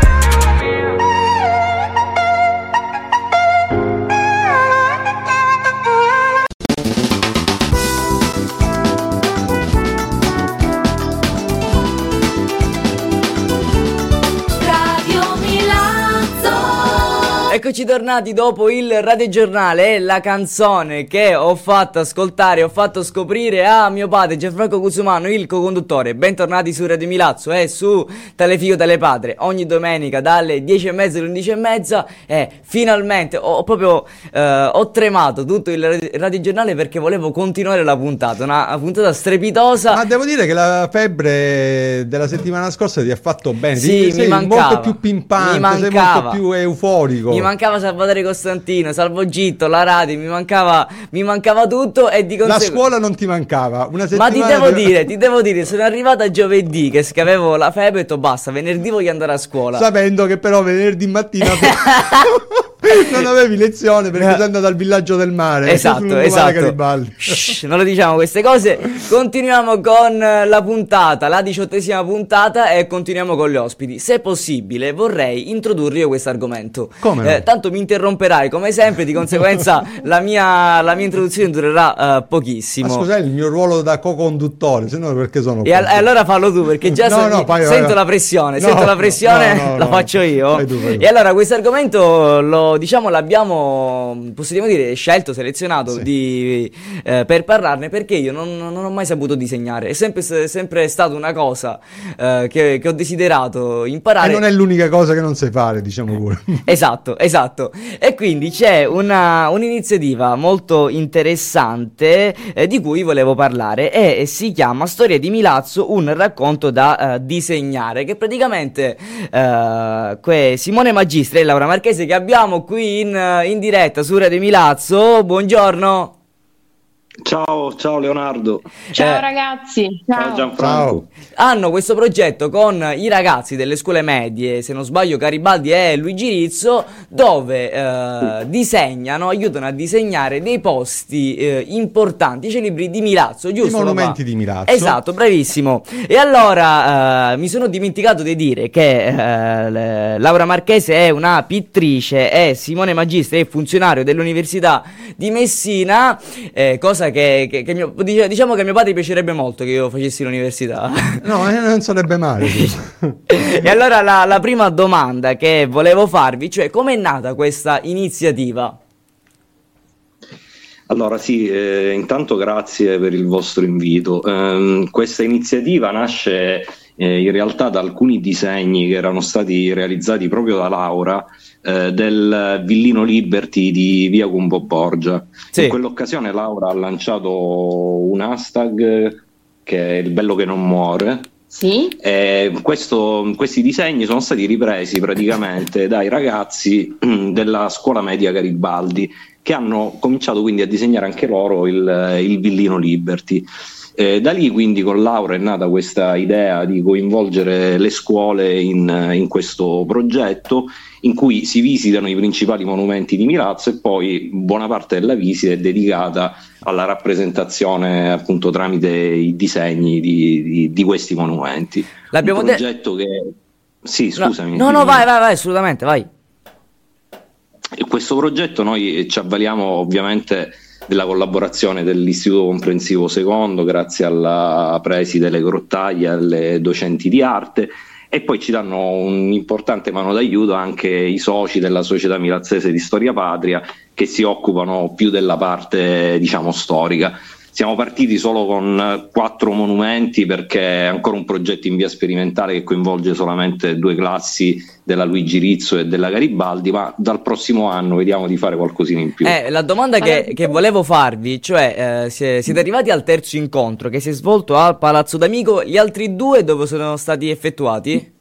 Eccoci tornati dopo il radiogiornale e la canzone che ho fatto ascoltare, ho fatto scoprire a mio padre Gianfranco Cusumano, il co-conduttore. Bentornati su Radio Milazzo e su Telefico Tele Padre ogni domenica dalle dieci e mezza alle undici e mezza. E finalmente ho, ho proprio eh, ho tremato tutto il radiogiornale perché volevo continuare la puntata, una, una puntata strepitosa. Ma devo dire che la febbre della settimana scorsa ti ha fatto bene. Sì, ti, mi sei mancava, molto più pimpante, mi mancava, sei molto più euforico. Mi mancava Salvatore Costantino, Salvo Gitto, la radio, mi mancava, mi mancava tutto e di conseguenza... La scuola non ti mancava, una settimana... Ma ti devo dire, ti devo dire, sono arrivata giovedì che, che avevo la febbre e ho detto basta, venerdì voglio andare a scuola. Sapendo che però venerdì mattina... non avevi lezione perché sei andato al villaggio del mare. Esatto, esatto. Shh, non lo diciamo queste cose. Continuiamo con la puntata, la diciottesima puntata, e continuiamo con gli ospiti. Se possibile vorrei introdurre io questo argomento. Come no? eh, Tanto mi interromperai come sempre, di conseguenza la mia, la mia introduzione durerà uh, pochissimo. Ma scusate, il mio ruolo da co-conduttore, se no perché sono e, al- e allora fallo tu, perché già no, so- no, vai, sento vai. la pressione, no, sento la pressione, no, no, la no. faccio io. Vai tu, vai tu. E allora questo argomento lo diciamo l'abbiamo, possiamo dire, scelto, selezionato sì. di, eh, per parlarne, perché io non, non ho mai saputo disegnare. È sempre, sempre stata una cosa eh, che, che ho desiderato imparare. E non è l'unica cosa che non sai fare, diciamo pure. Esatto, esatto. E quindi c'è una, un'iniziativa molto interessante eh, di cui volevo parlare, e si chiama Storia di Milazzo, un racconto da eh, disegnare, che praticamente eh, que Simone Magistri e Laura Marchese, che abbiamo qui in, in diretta su Radio Milazzo. Buongiorno. Ciao, ciao Leonardo. Ciao Eh, ragazzi. Ciao. Ciao Gianfranco. Hanno questo progetto con i ragazzi delle scuole medie, se non sbaglio Garibaldi e Luigi Rizzo, dove eh, disegnano, aiutano a disegnare dei posti eh, importanti, i celebri di Milazzo, giusto? I monumenti papà? di Milazzo. Esatto, bravissimo. E allora eh, mi sono dimenticato di dire che eh, le- Laura Marchese è una pittrice e Simone Magistri è funzionario dell'Università di Messina, eh, cosa che, che, che mio, dice- diciamo che a mio padre piacerebbe molto che io facessi l'università. No, eh, non sarebbe male. Sì. E allora la, la prima domanda che volevo farvi, cioè com'è nata questa iniziativa? Allora sì, eh, intanto grazie per il vostro invito. Ehm, questa iniziativa nasce eh, in realtà da alcuni disegni che erano stati realizzati proprio da Laura eh, del Villino Liberty di Via Gumbo Borgia. Sì. In quell'occasione Laura ha lanciato un hashtag che è il bello che non muore. Sì? Eh, questo, questi disegni sono stati ripresi praticamente dai ragazzi della scuola media Garibaldi, che hanno cominciato quindi a disegnare anche loro il, il Villino Liberty. Eh, da lì quindi con Laura è nata questa idea di coinvolgere le scuole in, in questo progetto, in cui si visitano i principali monumenti di Milazzo e poi buona parte della visita è dedicata alla rappresentazione appunto tramite i disegni di, di, di questi monumenti. L'abbiamo un progetto de- che sì scusami no no, no vai vai vai assolutamente vai. E questo progetto noi ci avvaliamo ovviamente della collaborazione dell'Istituto Comprensivo Secondo, grazie alla preside Le Grottaglie, alle docenti di arte, e poi ci danno un'importante mano d'aiuto anche i soci della Società Milazzese di Storia Patria, che si occupano più della parte, diciamo, storica. Siamo partiti solo con quattro monumenti perché è ancora un progetto in via sperimentale che coinvolge solamente due classi della Luigi Rizzo e della Garibaldi, ma dal prossimo anno vediamo di fare qualcosina in più. Eh, la domanda che, che volevo farvi, cioè eh, siete arrivati al terzo incontro che si è svolto al Palazzo D'Amico, gli altri due dove sono stati effettuati?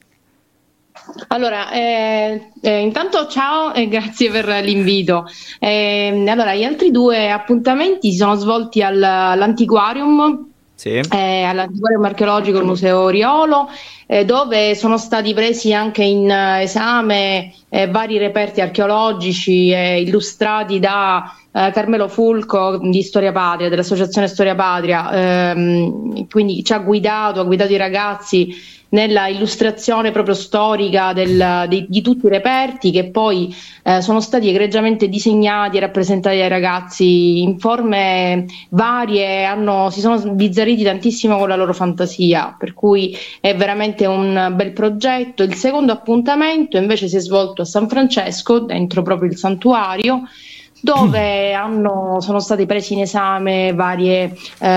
Allora, eh, eh, intanto ciao e grazie per l'invito. Eh, allora, gli altri due appuntamenti si sono svolti al, all'Antiquarium, sì. eh, all'Antiquarium Archeologico al Museo Riolo, eh, dove sono stati presi anche in uh, esame eh, vari reperti archeologici eh, illustrati da uh, Carmelo Fulco di Storia Patria, dell'Associazione Storia Patria, ehm, quindi ci ha guidato, ha guidato i ragazzi nella illustrazione proprio storica del, di, di tutti i reperti, che poi eh, sono stati egregiamente disegnati e rappresentati dai ragazzi in forme varie, hanno, si sono sbizzarriti tantissimo con la loro fantasia, per cui è veramente un bel progetto. Il secondo appuntamento invece si è svolto a San Francesco, dentro proprio il santuario, dove hanno, sono stati presi in esame varie,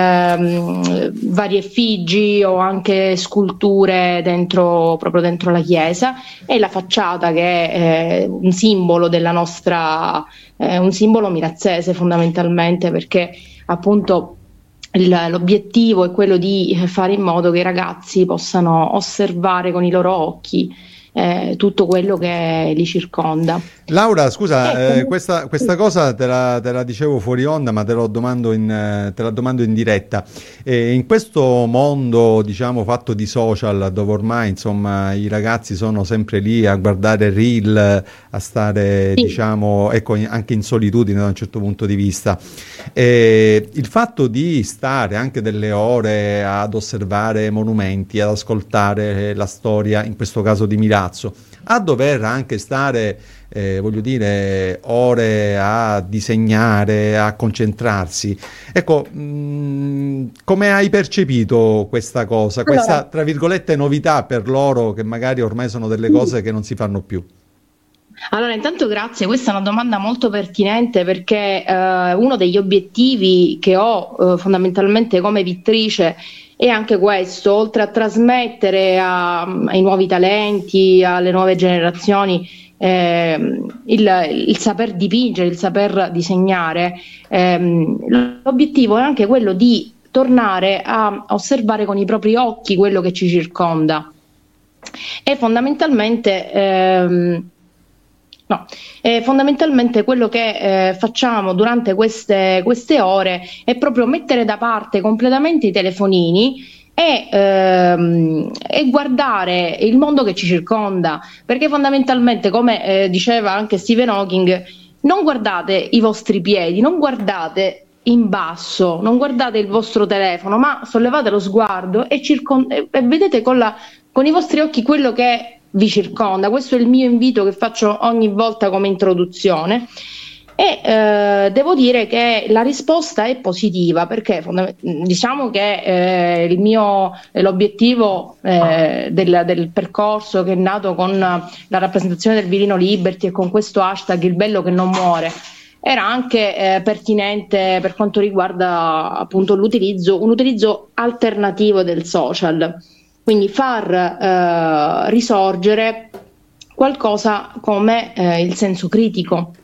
ehm, varie effigi o anche sculture dentro, proprio dentro la chiesa, e la facciata, che è eh, un simbolo della nostra, eh, un simbolo milazzese fondamentalmente, perché appunto il, l'obiettivo è quello di fare in modo che i ragazzi possano osservare con i loro occhi Eh, tutto quello che li circonda. Laura, scusa, eh, questa, questa cosa te la, te la dicevo fuori onda, ma te, lo domando in, te la domando in diretta. Eh, in questo mondo, diciamo, fatto di social, dove ormai insomma i ragazzi sono sempre lì a guardare reel, a stare, sì. diciamo, ecco, anche in solitudine da un certo punto di vista, eh, il fatto di stare anche delle ore ad osservare monumenti, ad ascoltare la storia, in questo caso di Milano, a dover anche stare, eh, voglio dire, ore a disegnare, a concentrarsi. Ecco, mh, come hai percepito questa cosa, questa, allora, tra virgolette, novità per loro, che magari ormai sono delle cose che non si fanno più? Allora, intanto grazie, questa è una domanda molto pertinente, perché eh, uno degli obiettivi che ho eh, fondamentalmente come pittrice è anche questo: oltre a trasmettere a, ai nuovi talenti, alle nuove generazioni eh, il, il saper dipingere, il saper disegnare, ehm, l'obiettivo è anche quello di tornare a osservare con i propri occhi quello che ci circonda. E fondamentalmente ehm, No, eh, fondamentalmente quello che eh, facciamo durante queste, queste ore è proprio mettere da parte completamente i telefonini e, ehm, e guardare il mondo che ci circonda, perché fondamentalmente, come eh, diceva anche Stephen Hawking, non guardate i vostri piedi, non guardate in basso, non guardate il vostro telefono, ma sollevate lo sguardo e, circon- e vedete con, la, con i vostri occhi quello che vi circonda. Questo è il mio invito che faccio ogni volta come introduzione, e eh, devo dire che la risposta è positiva, perché diciamo che eh, il mio l'obiettivo eh, del, del percorso, che è nato con la rappresentazione del Virino Liberty e con questo hashtag Il bello che non muore, era anche eh, pertinente per quanto riguarda appunto l'utilizzo un utilizzo alternativo del social. Quindi far eh, risorgere qualcosa come eh, il senso critico.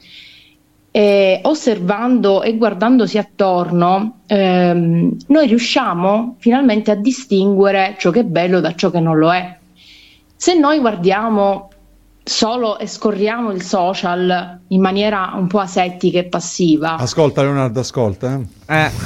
E osservando e guardandosi attorno, ehm, noi riusciamo finalmente a distinguere ciò che è bello da ciò che non lo è. Se noi guardiamo solo e scorriamo il social in maniera un po' asettica e passiva. Ascolta Leonardo, ascolta. Eh. Eh.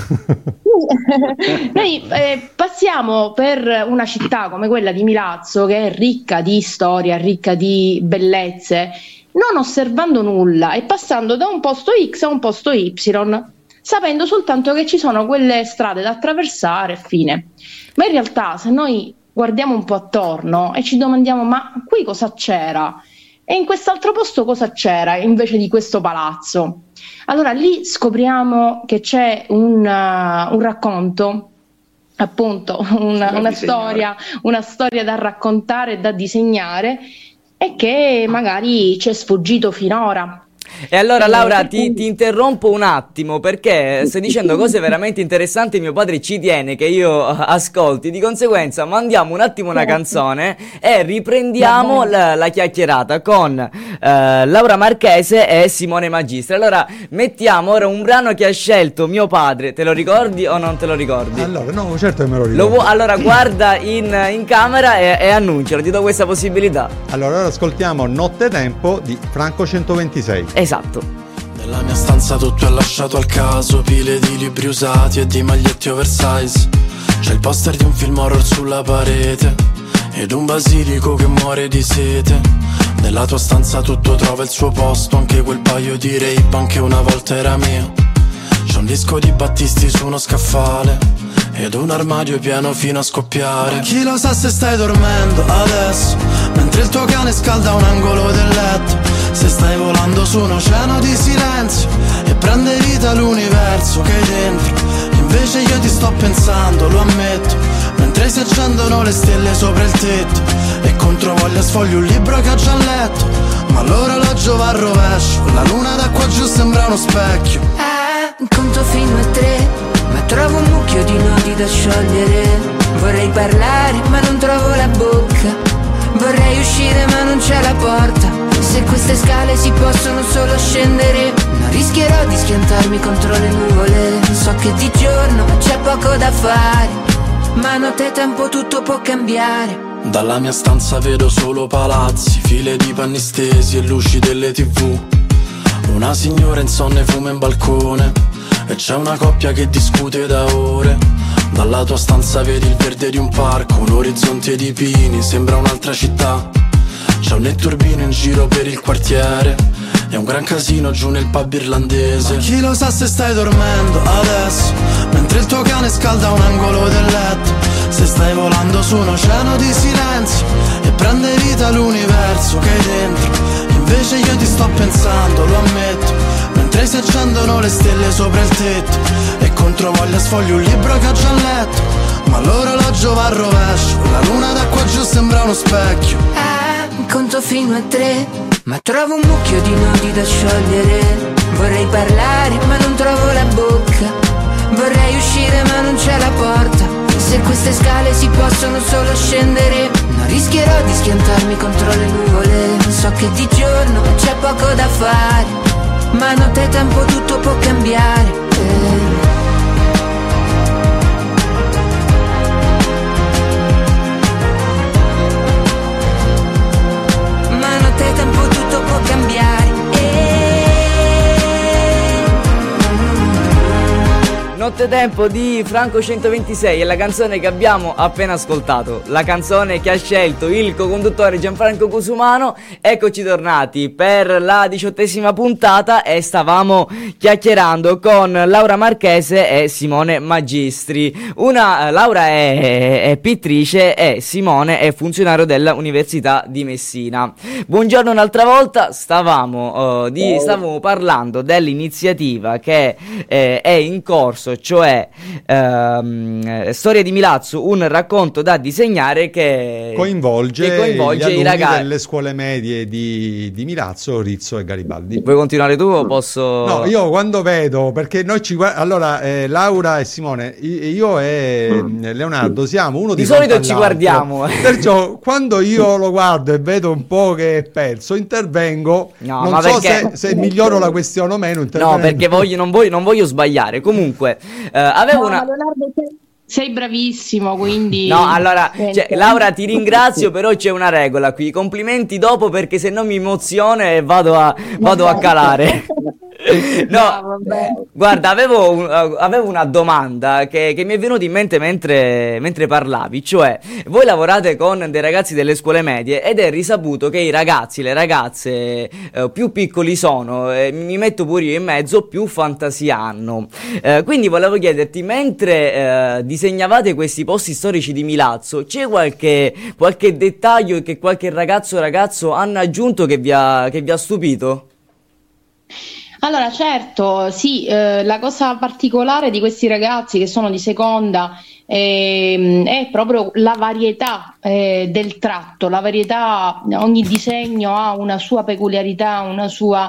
Noi eh, passiamo per una città come quella di Milazzo, che è ricca di storia, ricca di bellezze, non osservando nulla e passando da un posto X a un posto Y, sapendo soltanto che ci sono quelle strade da attraversare e fine. Ma in realtà, se noi guardiamo un po' attorno e ci domandiamo: ma qui cosa c'era? E in quest'altro posto cosa c'era invece di questo palazzo? Allora lì scopriamo che c'è un, uh, un racconto, appunto un, una storia, una storia da raccontare e da disegnare, e che magari ci è sfuggito finora. E allora Laura ti, ti interrompo un attimo, perché stai dicendo cose veramente interessanti, mio padre ci tiene che io ascolti, di conseguenza mandiamo un attimo una canzone e riprendiamo la, la chiacchierata con eh, Laura Marchese e Simone Magistri. Allora mettiamo ora un brano che ha scelto mio padre, te lo ricordi o non te lo ricordi? Allora no, certo che me lo ricordo. Lo vu- allora guarda in, in camera e, e annuncialo, ti do questa possibilità. Allora ora ascoltiamo Nottetempo di Franco centoventisei. Esatto. Nella mia stanza tutto è lasciato al caso, pile di libri usati e di maglietti oversize. C'è il poster di un film horror sulla parete ed un basilico che muore di sete. Nella tua stanza tutto trova il suo posto, anche quel paio di Ray-Ban che una volta era mio. C'è un disco di Battisti su uno scaffale ed un armadio pieno fino a scoppiare. Chi lo sa se stai dormendo adesso, mentre il tuo cane scalda un angolo del letto. Se stai volando su un oceano di silenzio e prende vita l'universo che hai dentro. Invece io ti sto pensando, lo ammetto, mentre si accendono le stelle sopra il tetto. E contro voglia sfoglio un libro che ho già letto, ma l'orologio va al rovescio, la luna da qua giù sembra uno specchio. Eh, conto fino a tre, ma trovo un mucchio di nodi da sciogliere. Vorrei parlare ma non trovo la bocca, vorrei uscire ma non c'è la porta. Se queste scale si possono solo scendere, non rischierò di schiantarmi contro le nuvole. So che di giorno c'è poco da fare, ma notte tempo tutto può cambiare. Dalla mia stanza vedo solo palazzi, file di panni stesi e luci delle tv. Una signora insonne fuma in balcone e c'è una coppia che discute da ore. Dalla tua stanza vedi il verde di un parco, un orizzonte di pini, sembra un'altra città. C'è un netturbino in giro per il quartiere e un gran casino giù nel pub irlandese. Ma chi lo sa se stai dormendo adesso, mentre il tuo cane scalda un angolo del letto. Se stai volando su un oceano di silenzio e prende vita l'universo che hai dentro. Invece io ti sto pensando, lo ammetto, mentre si accendono le stelle sopra il tetto. E contro voglia sfoglio un libro che ho già letto, ma l'orologio va al rovescio, la luna da qua giù sembra uno specchio. Eh, conto fino a tre, ma trovo un mucchio di nodi da sciogliere. Vorrei parlare ma non trovo la bocca, vorrei uscire ma non c'è la porta. Se queste scale si possono solo scendere, non rischierò di schiantarmi contro le nuvole. So che di giorno c'è poco da fare, ma notte tempo tutto può cambiare. eh. Tempo tutto può cambiare. Nottetempo di Franco centoventisei è la canzone che abbiamo appena ascoltato, la canzone che ha scelto il co-conduttore Gianfranco Cusumano. Eccoci tornati per la diciottesima puntata e stavamo chiacchierando con Laura Marchese e Simone Magistri. Una Laura è, è pittrice e Simone è funzionario dell'Università di Messina. Buongiorno un'altra volta, stavamo, uh, di, stavamo parlando dell'iniziativa che eh, è in corso, cioè ehm, Storia di Milazzo, un racconto da disegnare che coinvolge, che coinvolge gli alunni i ragazzi delle scuole medie di, di Milazzo, Rizzo e Garibaldi. Vuoi continuare tu o posso? No, io quando vedo, perché noi ci guardiamo, allora eh, Laura e Simone, io e mm. Leonardo siamo uno di, di solito ci guardiamo, perciò quando io lo guardo e vedo un po' che è perso, intervengo. No, non ma so perché... se, se miglioro la questione o meno. No, perché voglio, non, voglio, non voglio sbagliare. Comunque, eh, avevo no, una. Leonardo, se, sei bravissimo, quindi... No, allora, cioè, Laura, ti ringrazio, però c'è una regola qui, complimenti dopo perché se no mi emoziono e vado a, vado a calare. No, no, guarda, avevo, un, avevo una domanda che, che mi è venuta in mente mentre, mentre parlavi, cioè voi lavorate con dei ragazzi delle scuole medie ed è risaputo che i ragazzi, le ragazze eh, più piccoli sono, eh, mi metto pure io in mezzo, più fantasia hanno, eh, quindi volevo chiederti, mentre eh, disegnavate questi posti storici di Milazzo, c'è qualche, qualche dettaglio che qualche ragazzo o ragazzo hanno aggiunto che vi ha, che vi ha stupito? Allora, certo, sì, eh, la cosa particolare di questi ragazzi che sono di seconda eh, è proprio la varietà eh, del tratto, la varietà, ogni disegno ha una sua peculiarità, una sua,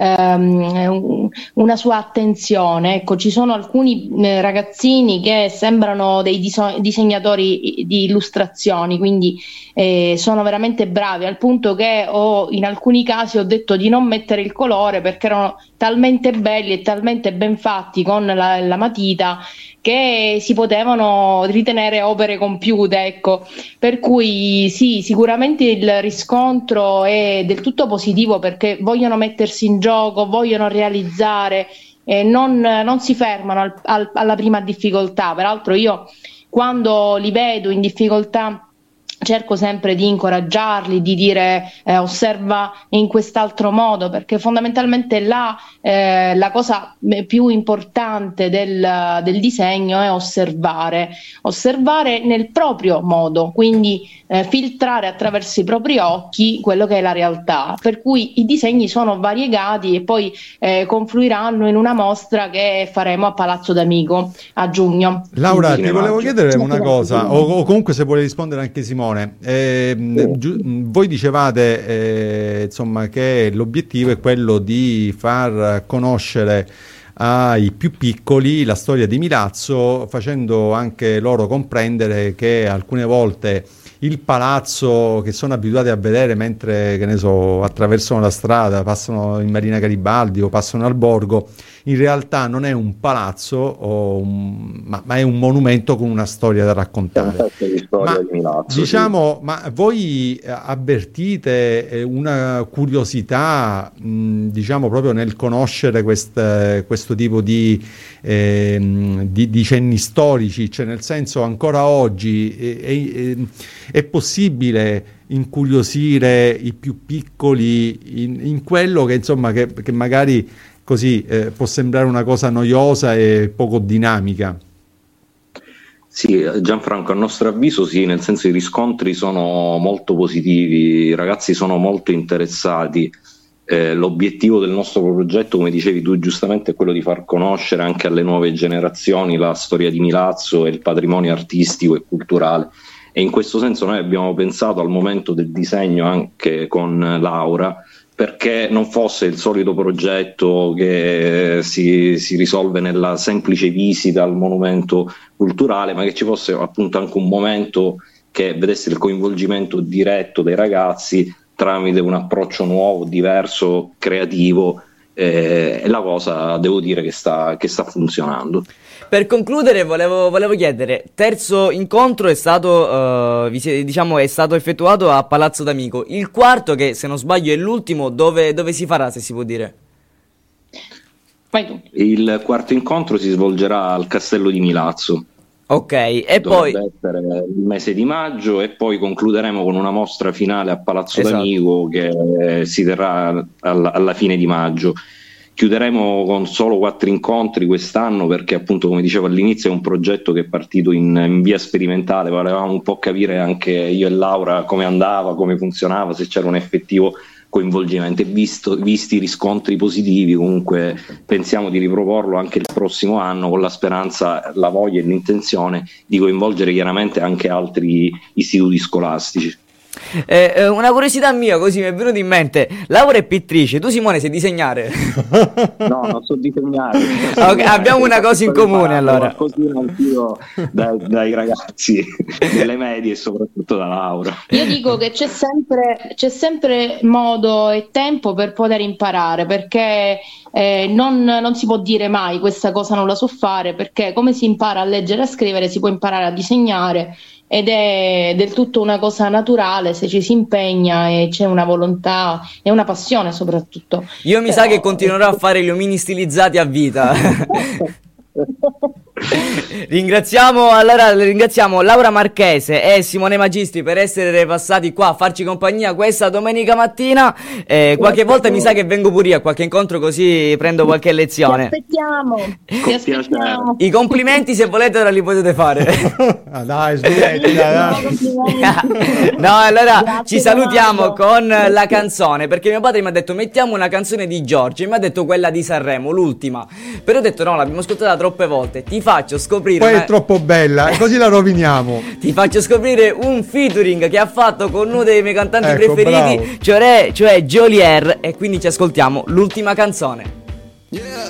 ehm, una sua attenzione. Ecco, ci sono alcuni eh, ragazzini che sembrano dei diso- disegnatori di illustrazioni, quindi eh, sono veramente bravi, al punto che ho, in alcuni casi ho detto di non mettere il colore perché erano talmente belli e talmente ben fatti con la, la matita che si potevano ritenere opere compiute, ecco. Per cui sì, sicuramente il riscontro è del tutto positivo perché vogliono mettersi in gioco, vogliono realizzare e non, non si fermano al, al, alla prima difficoltà. Peraltro io quando li vedo in difficoltà cerco sempre di incoraggiarli, di dire eh, osserva in quest'altro modo, perché fondamentalmente la, eh, la cosa più importante del, del disegno è osservare, osservare nel proprio modo, quindi eh, filtrare attraverso i propri occhi quello che è la realtà, per cui i disegni sono variegati e poi eh, confluiranno in una mostra che faremo a Palazzo D'Amico a giugno. Laura, ti volevo chiedere una cosa, o, o comunque se vuole rispondere anche Simone. Eh, giu- voi dicevate eh, insomma che l'obiettivo è quello di far conoscere ai più piccoli la storia di Milazzo, facendo anche loro comprendere che alcune volte il palazzo che sono abituati a vedere mentre, che ne so, attraversano la strada, passano in Marina Garibaldi o passano al borgo, in realtà non è un palazzo o un, ma, ma è un monumento con una storia da raccontare. Ma, di Milazzo, diciamo, sì. Ma voi avvertite una curiosità, mh, diciamo, proprio nel conoscere quest, questo tipo di, eh, di, di cenni storici, cioè nel senso ancora oggi è, è, è possibile incuriosire i più piccoli in, in quello che insomma che, che magari così eh, può sembrare una cosa noiosa e poco dinamica. Sì, Gianfranco, a nostro avviso sì, nel senso i riscontri sono molto positivi, i ragazzi sono molto interessati. Eh, l'obiettivo del nostro progetto, come dicevi tu giustamente, è quello di far conoscere anche alle nuove generazioni la storia di Milazzo e il patrimonio artistico e culturale. E in questo senso noi abbiamo pensato al momento del disegno anche con Laura, perché non fosse il solito progetto che si, si risolve nella semplice visita al monumento culturale, ma che ci fosse appunto anche un momento che vedesse il coinvolgimento diretto dei ragazzi tramite un approccio nuovo, diverso, creativo, eh, e la cosa devo dire che sta, che sta funzionando. Per concludere volevo, volevo chiedere, terzo incontro è stato, uh, diciamo, è stato effettuato a Palazzo D'Amico, il quarto, che se non sbaglio è l'ultimo, dove, dove si farà, se si può dire? Il quarto incontro si svolgerà al Castello di Milazzo. Ok, e dovrebbe poi essere il mese di maggio, e poi concluderemo con una mostra finale a Palazzo Esatto. D'Amico che eh, si terrà alla, alla fine di maggio. Chiuderemo con solo quattro incontri quest'anno perché appunto, come dicevo all'inizio, è un progetto che è partito in, in via sperimentale, volevamo un po' capire anche io e Laura come andava, come funzionava, se c'era un effettivo coinvolgimento, e visto, visti i riscontri positivi comunque pensiamo di riproporlo anche il prossimo anno, con la speranza, la voglia e l'intenzione di coinvolgere chiaramente anche altri istituti scolastici. Eh, eh, una curiosità mia, così mi è venuto in mente. Laura è pittrice, tu Simone sai disegnare? No, non so disegnare. Okay, abbiamo una cosa in comune allora. Così anch'io dai, dai ragazzi delle medie e soprattutto da Laura. Io dico che c'è sempre, c'è sempre modo e tempo per poter imparare, perché eh, non, non si può dire mai questa cosa non la so fare, perché come si impara a leggere e a scrivere si può imparare a disegnare, ed è del tutto una cosa naturale se ci si impegna e c'è una volontà e una passione soprattutto. Io mi Però... sa che continuerò a fare gli omini stilizzati a vita. Ringraziamo allora ringraziamo Laura Marchese e Simone Magistri per essere passati qua a farci compagnia questa domenica mattina. Eh, qualche volta mi sa che vengo pure io a qualche incontro, così prendo qualche lezione. Ti aspettiamo, ti aspettiamo. I complimenti, se volete, ora li potete fare. Ah, dai, smettila, dai. No, allora Grazie, ci salutiamo Leonardo. con la canzone, perché mio padre mi ha detto mettiamo una canzone di Giorgia e mi ha detto quella di Sanremo, l'ultima. Però ho detto no, l'abbiamo ascoltata troppe volte, ti faccio scoprire Poi una... è troppo bella e così la roviniamo. Ti faccio scoprire un featuring che ha fatto con uno dei miei cantanti Ecco, preferiti, cioè, cioè Jolier, e quindi ci ascoltiamo l'ultima canzone. Yeah,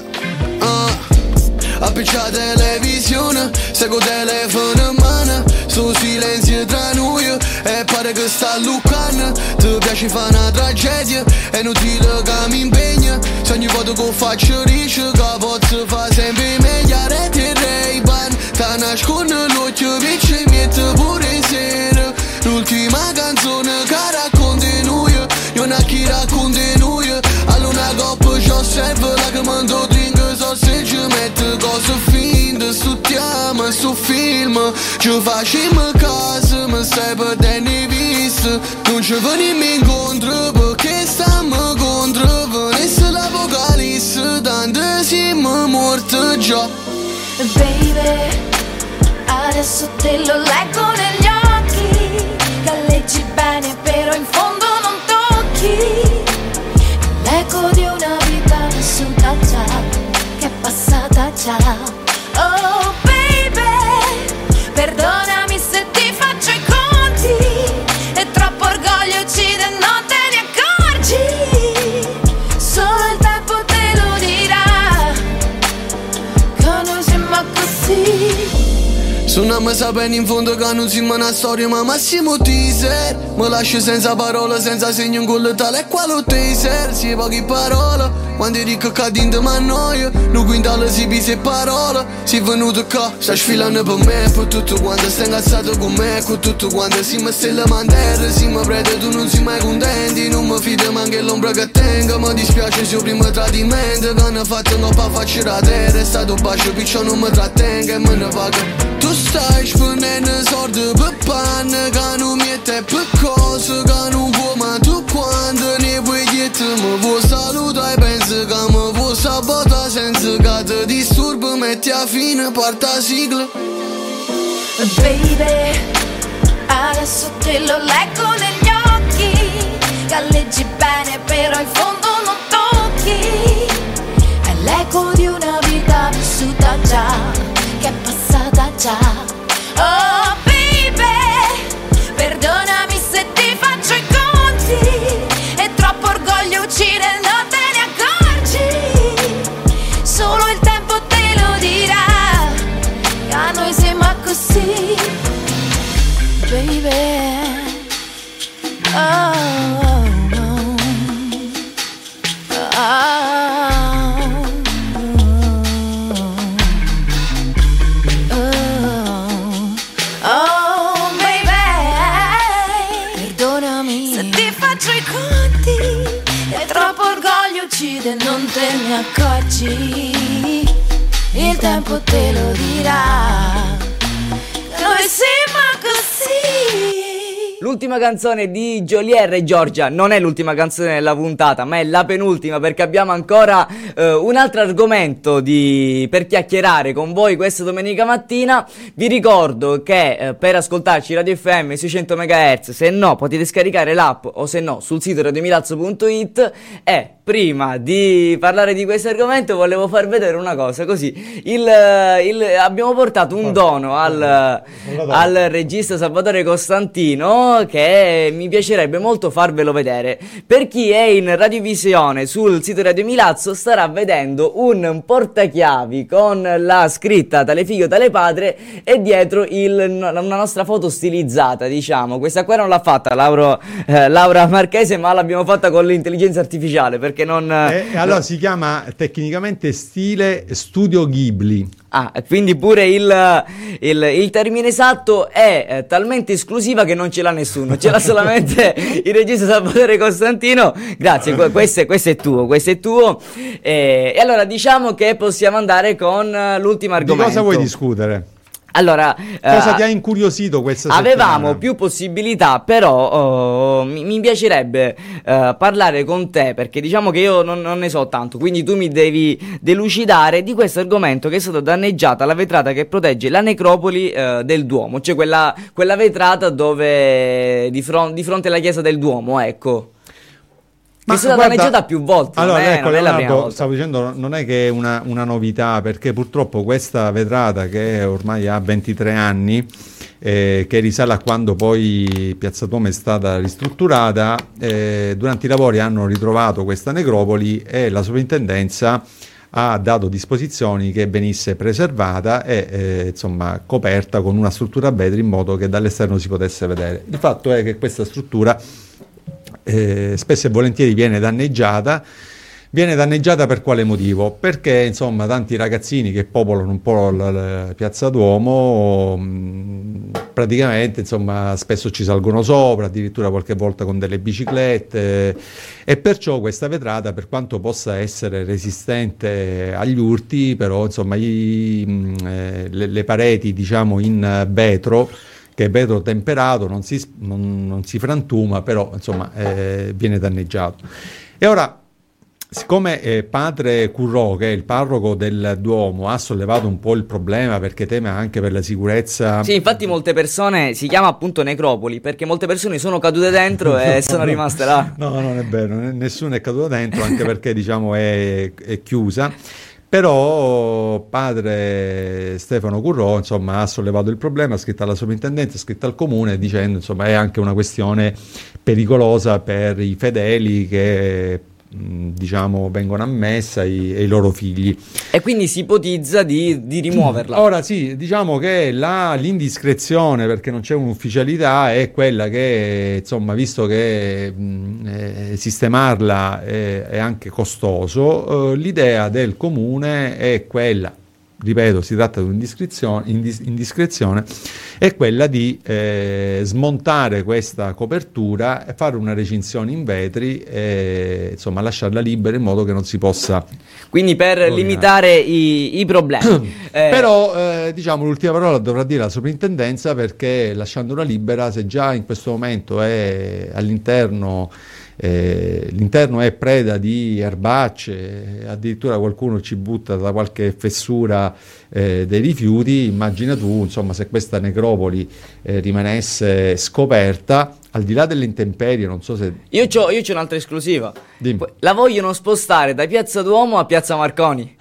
uh, appiccia televisione, seguo telefono in mano, su silenzio tra noi e pare che sta lucando. Ti piace fa una tragedia, è inutile che mi impegna, se ogni volta che faccio riesce che posso fa sempre meglio. Rete Ray-Ban, ti nasconde l'occhio vicino, mette pure sera. L'ultima canzone che racconti noi, io non chi racconti noi. Allora coppa ci osservo, la che mando drink, so se ci mette cose finte. Studiamo su film, ci facciamo caso, ma stai perdendo i visti. Non ci veniamo incontro perché stiamo contro. Venisse l'apocalisse, tanto siamo morti già. Baby, adesso te lo leggo negli occhi, galleggi bene però in fondo non tocchi. L'eco di una vita vissuta già, che è passata già. Oh baby, perdonami se ti faccio i conti, e troppo orgoglio uccide e non te ne accorgi. Solo il tempo te lo dirà, che noi siamo così. Suonami sapendo in fondo che non siamo una storia ma massimo teaser. Mi lascio senza parole, senza segno in quello tale e quale taser. Si poche parole, quando dico che dinte mi annoia. Lo quintale si pisa e parole. Si è venuto qua, sta sfilando per me, per tutto quanto stai incazzato con me, con tutto quanto si mi stella mandere. Si mi prete tu non sei mai contenti, non mi fido manco l'ombra che tengo. Mi dispiace se il primo tradimento che hanno fatto non pa' faccia da terra. È stato bacio piccio non mi trattengo e me ne paga. Tu stai spendendo soldi per panne che non mette per cose che non può, ma tu quando ne vuoi chiedere mi vuoi salutare e pensi che mi vuoi sabotare senza che ti disturbi, metti a fine, parta sigla. Baby, adesso te lo leggo negli occhi, galleggi bene però in fondo non tocchi. È l'eco di una vita vissuta già, che è passata già. Oh baby, perdonami se ti faccio i conti, e troppo orgoglio uccide e non te ne accorgi. Solo il tempo te lo dirà, che a noi siamo così, baby. Oh, oh, oh. Oh. Oh baby, perdonami se ti faccio i conti, e troppo orgoglio uccide e non te ne accorgi. Il tempo te lo dirà, noi siamo così. L'ultima canzone di Jolier e Giorgia non è l'ultima canzone della puntata, ma è la penultima, perché abbiamo ancora eh, un altro argomento di... per chiacchierare con voi questa domenica mattina. Vi ricordo che eh, per ascoltarci Radio F M seicento megahertz, se no potete scaricare l'app, o se no sul sito radio milazzo punto it, e prima di parlare di questo argomento volevo far vedere una cosa, così il, il, abbiamo portato un dono al, al regista Salvatore Costantino che mi piacerebbe molto farvelo vedere. Per chi è in radiovisione sul sito Radio Milazzo starà vedendo un portachiavi con la scritta Tale figlio tale padre e dietro il, una nostra foto stilizzata, diciamo. Questa qua non l'ha fatta Laura, eh, Laura Marchese, ma l'abbiamo fatta con l'intelligenza artificiale, perché non... Eh, allora si chiama tecnicamente stile Studio Ghibli. Ah, quindi pure il, il, il termine esatto è eh, talmente esclusiva che non ce l'ha nessuno, ce l'ha solamente il regista Salvatore Costantino. Grazie, questo è, questo è tuo, questo è tuo. E, e allora diciamo che possiamo andare con l'ultimo argomento. Di cosa vuoi discutere? Allora, cosa uh, ti ha incuriosito questa settimana? Avevamo più possibilità, però oh, mi, mi piacerebbe uh, parlare con te, perché diciamo che io non, non ne so tanto, quindi tu mi devi delucidare di questo argomento, che è stata danneggiata la vetrata che protegge la necropoli uh, del Duomo, cioè quella, quella vetrata dove di, fron- di fronte alla chiesa del Duomo, ecco. Ma è stata guarda, danneggiata più volte. Allora, non è, ecco, non è la prima volta. Stavo dicendo, non è che è una, una novità, perché purtroppo questa vetrata, che ormai ha ventitré anni, eh, che risale a quando poi Piazza Duomo è stata ristrutturata, eh, durante i lavori hanno ritrovato questa necropoli e la sovrintendenza ha dato disposizioni che venisse preservata e eh, insomma coperta con una struttura a vetri in modo che dall'esterno si potesse vedere. Il fatto è che questa struttura Eh, spesso e volentieri viene danneggiata. Viene danneggiata per quale motivo? Perché insomma tanti ragazzini che popolano un po' la, la Piazza Duomo mh, praticamente insomma spesso ci salgono sopra, addirittura qualche volta con delle biciclette, e perciò questa vetrata, per quanto possa essere resistente agli urti, però insomma i, mh, eh, le, le pareti diciamo in vetro, che è vetro temperato, non si, non, non si frantuma, però insomma eh, viene danneggiato. E ora, siccome eh, padre Currò, che è il parroco del Duomo, ha sollevato un po' il problema perché teme anche per la sicurezza... Sì, infatti molte persone, si chiama appunto necropoli, perché molte persone sono cadute dentro e sono rimaste là. No, non è vero, nessuno è caduto dentro, anche perché diciamo è, è chiusa. Però padre Stefano Currò insomma ha sollevato il problema, ha scritto alla sovrintendenza, ha scritto al comune dicendo insomma è anche una questione pericolosa per i fedeli che diciamo vengono a messa e i loro figli, e quindi si ipotizza di, di rimuoverla. Ora sì, diciamo che la, l'indiscrezione, perché non c'è un'ufficialità, è quella che insomma, visto che mh, eh, sistemarla è, è anche costoso, eh, l'idea del comune è quella, ripeto, si tratta di un'indiscrezione, indis- indiscrezione, è quella di eh, smontare questa copertura e fare una recinzione in vetri e insomma lasciarla libera in modo che non si possa... Quindi per rovinare. limitare i, i problemi. eh. Però eh, diciamo l'ultima parola dovrà dire la sovrintendenza, perché lasciandola libera, se già in questo momento è all'interno... Eh, l'interno è preda di erbacce, addirittura qualcuno ci butta da qualche fessura eh, dei rifiuti, immagina tu insomma se questa necropoli eh, rimanesse scoperta, al di là delle intemperie, non so se... Io c'ho, io c'ho un'altra esclusiva. Dimmi. La vogliono spostare da Piazza Duomo a Piazza Marconi.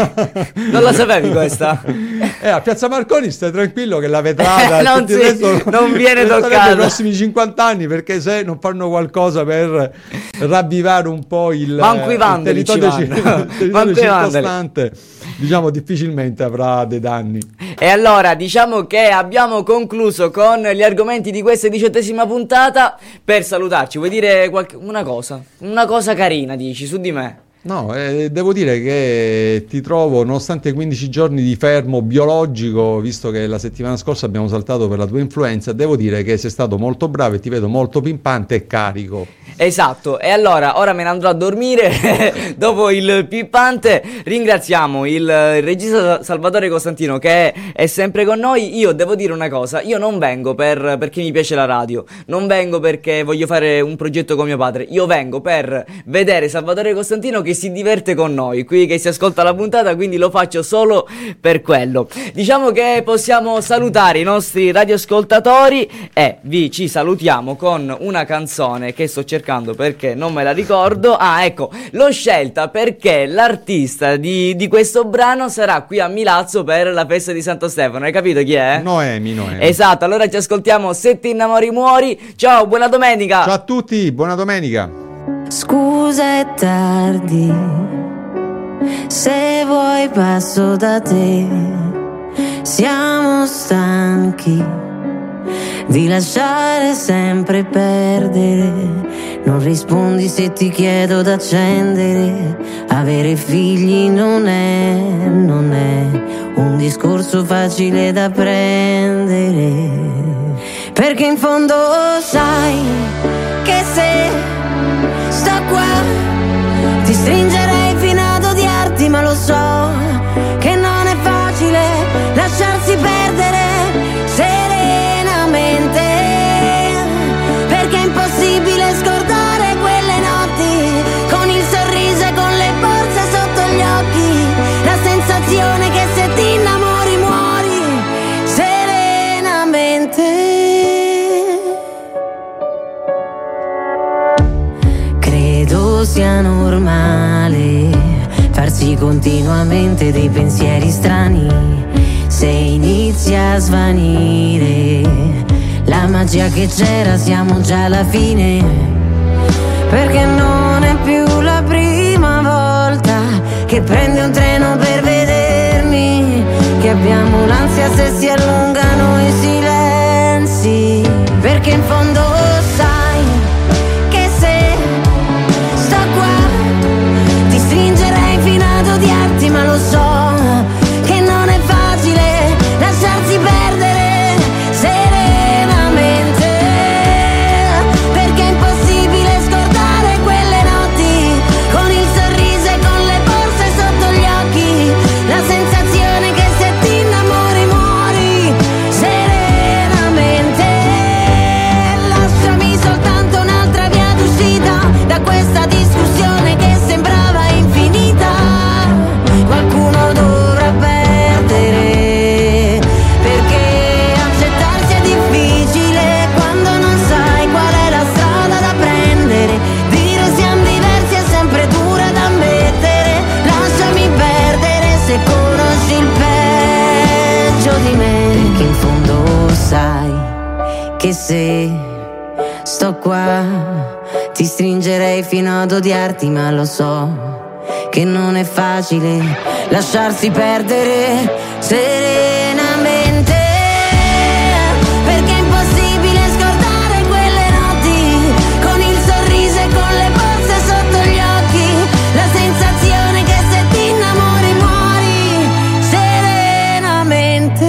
Non la sapevi questa? Eh, a Piazza Marconi stai tranquillo che la vetrata non, si, non viene toccata nei prossimi cinquanta anni, perché se non fanno qualcosa per ravvivare un po' il, Manco i vandali il territorio, ci ci, il territorio circostante, diciamo difficilmente avrà dei danni. E allora diciamo che abbiamo concluso con gli argomenti di questa diciottesima puntata. Per salutarci vuoi dire qualche, una cosa una cosa carina, dici, su di me? No, eh, devo dire che ti trovo, nonostante quindici giorni di fermo biologico, visto che la settimana scorsa abbiamo saltato per la tua influenza, devo dire che sei stato molto bravo e ti vedo molto pimpante e carico. Esatto, e allora ora me ne andrò a dormire dopo il pippante. Ringraziamo il, il regista Salvatore Costantino che è, è sempre con noi. Io devo dire una cosa, io non vengo per, perché mi piace la radio, non vengo perché voglio fare un progetto con mio padre, io vengo per vedere Salvatore Costantino che si diverte con noi, qui che si ascolta la puntata, quindi lo faccio solo per quello. Diciamo che possiamo salutare i nostri radioascoltatori e vi ci salutiamo con una canzone che sto cercando perché non me la ricordo. Ah, ecco, l'ho scelta perché l'artista di, di questo brano sarà qui a Milazzo per la festa di Santo Stefano. Hai capito chi è? Noemi, Noemi. Esatto, allora ci ascoltiamo Se ti innamori muori. Ciao, buona domenica. Ciao a tutti, buona domenica. Scusa è tardi, se vuoi passo da te. Siamo stanchi di lasciare sempre perdere. Non rispondi se ti chiedo d'accendere. Avere figli non è, non è un discorso facile da prendere. Perché in fondo sai che se sto qua ti stringerei fino ad odiarti, ma lo so che non è facile lasciarsi perdere serenamente, perché è impossibile scordare quelle notti con il sorriso e con le borse sotto gli occhi, la sensazione che se ti innamori muori serenamente. Credo sia normale farsi continuamente dei pensieri strani se inizia a svanire la magia che c'era, siamo già alla fine, perché non è più la prima volta che prendi un treno per vedermi, che abbiamo l'ansia se si allungano i silenzi, perché in fondo sai che se sto qua ti stringerei fino ad odiarti, ma lo so che non è facile lasciarsi perdere serenamente, perché è impossibile scordare quelle notti con il sorriso e con le borse sotto gli occhi, la sensazione che se ti innamori muori serenamente. Lasciami soltanto un'altra via d'uscita da questa discussione che sembrava infinita. Qualcuno dovrà perdere, perché accettarsi è difficile quando non sai qual è la strada da prendere. Dire siamo diversi è sempre dura da ammettere. Lasciami perdere se conosci il peggio di me, perché in fondo sai che se sto qua ti stringerei fino ad odiarti, ma lo so che non è facile lasciarsi perdere serenamente, perché è impossibile scordare quelle notti con il sorriso e con le borse sotto gli occhi, la sensazione che se ti innamori muori serenamente.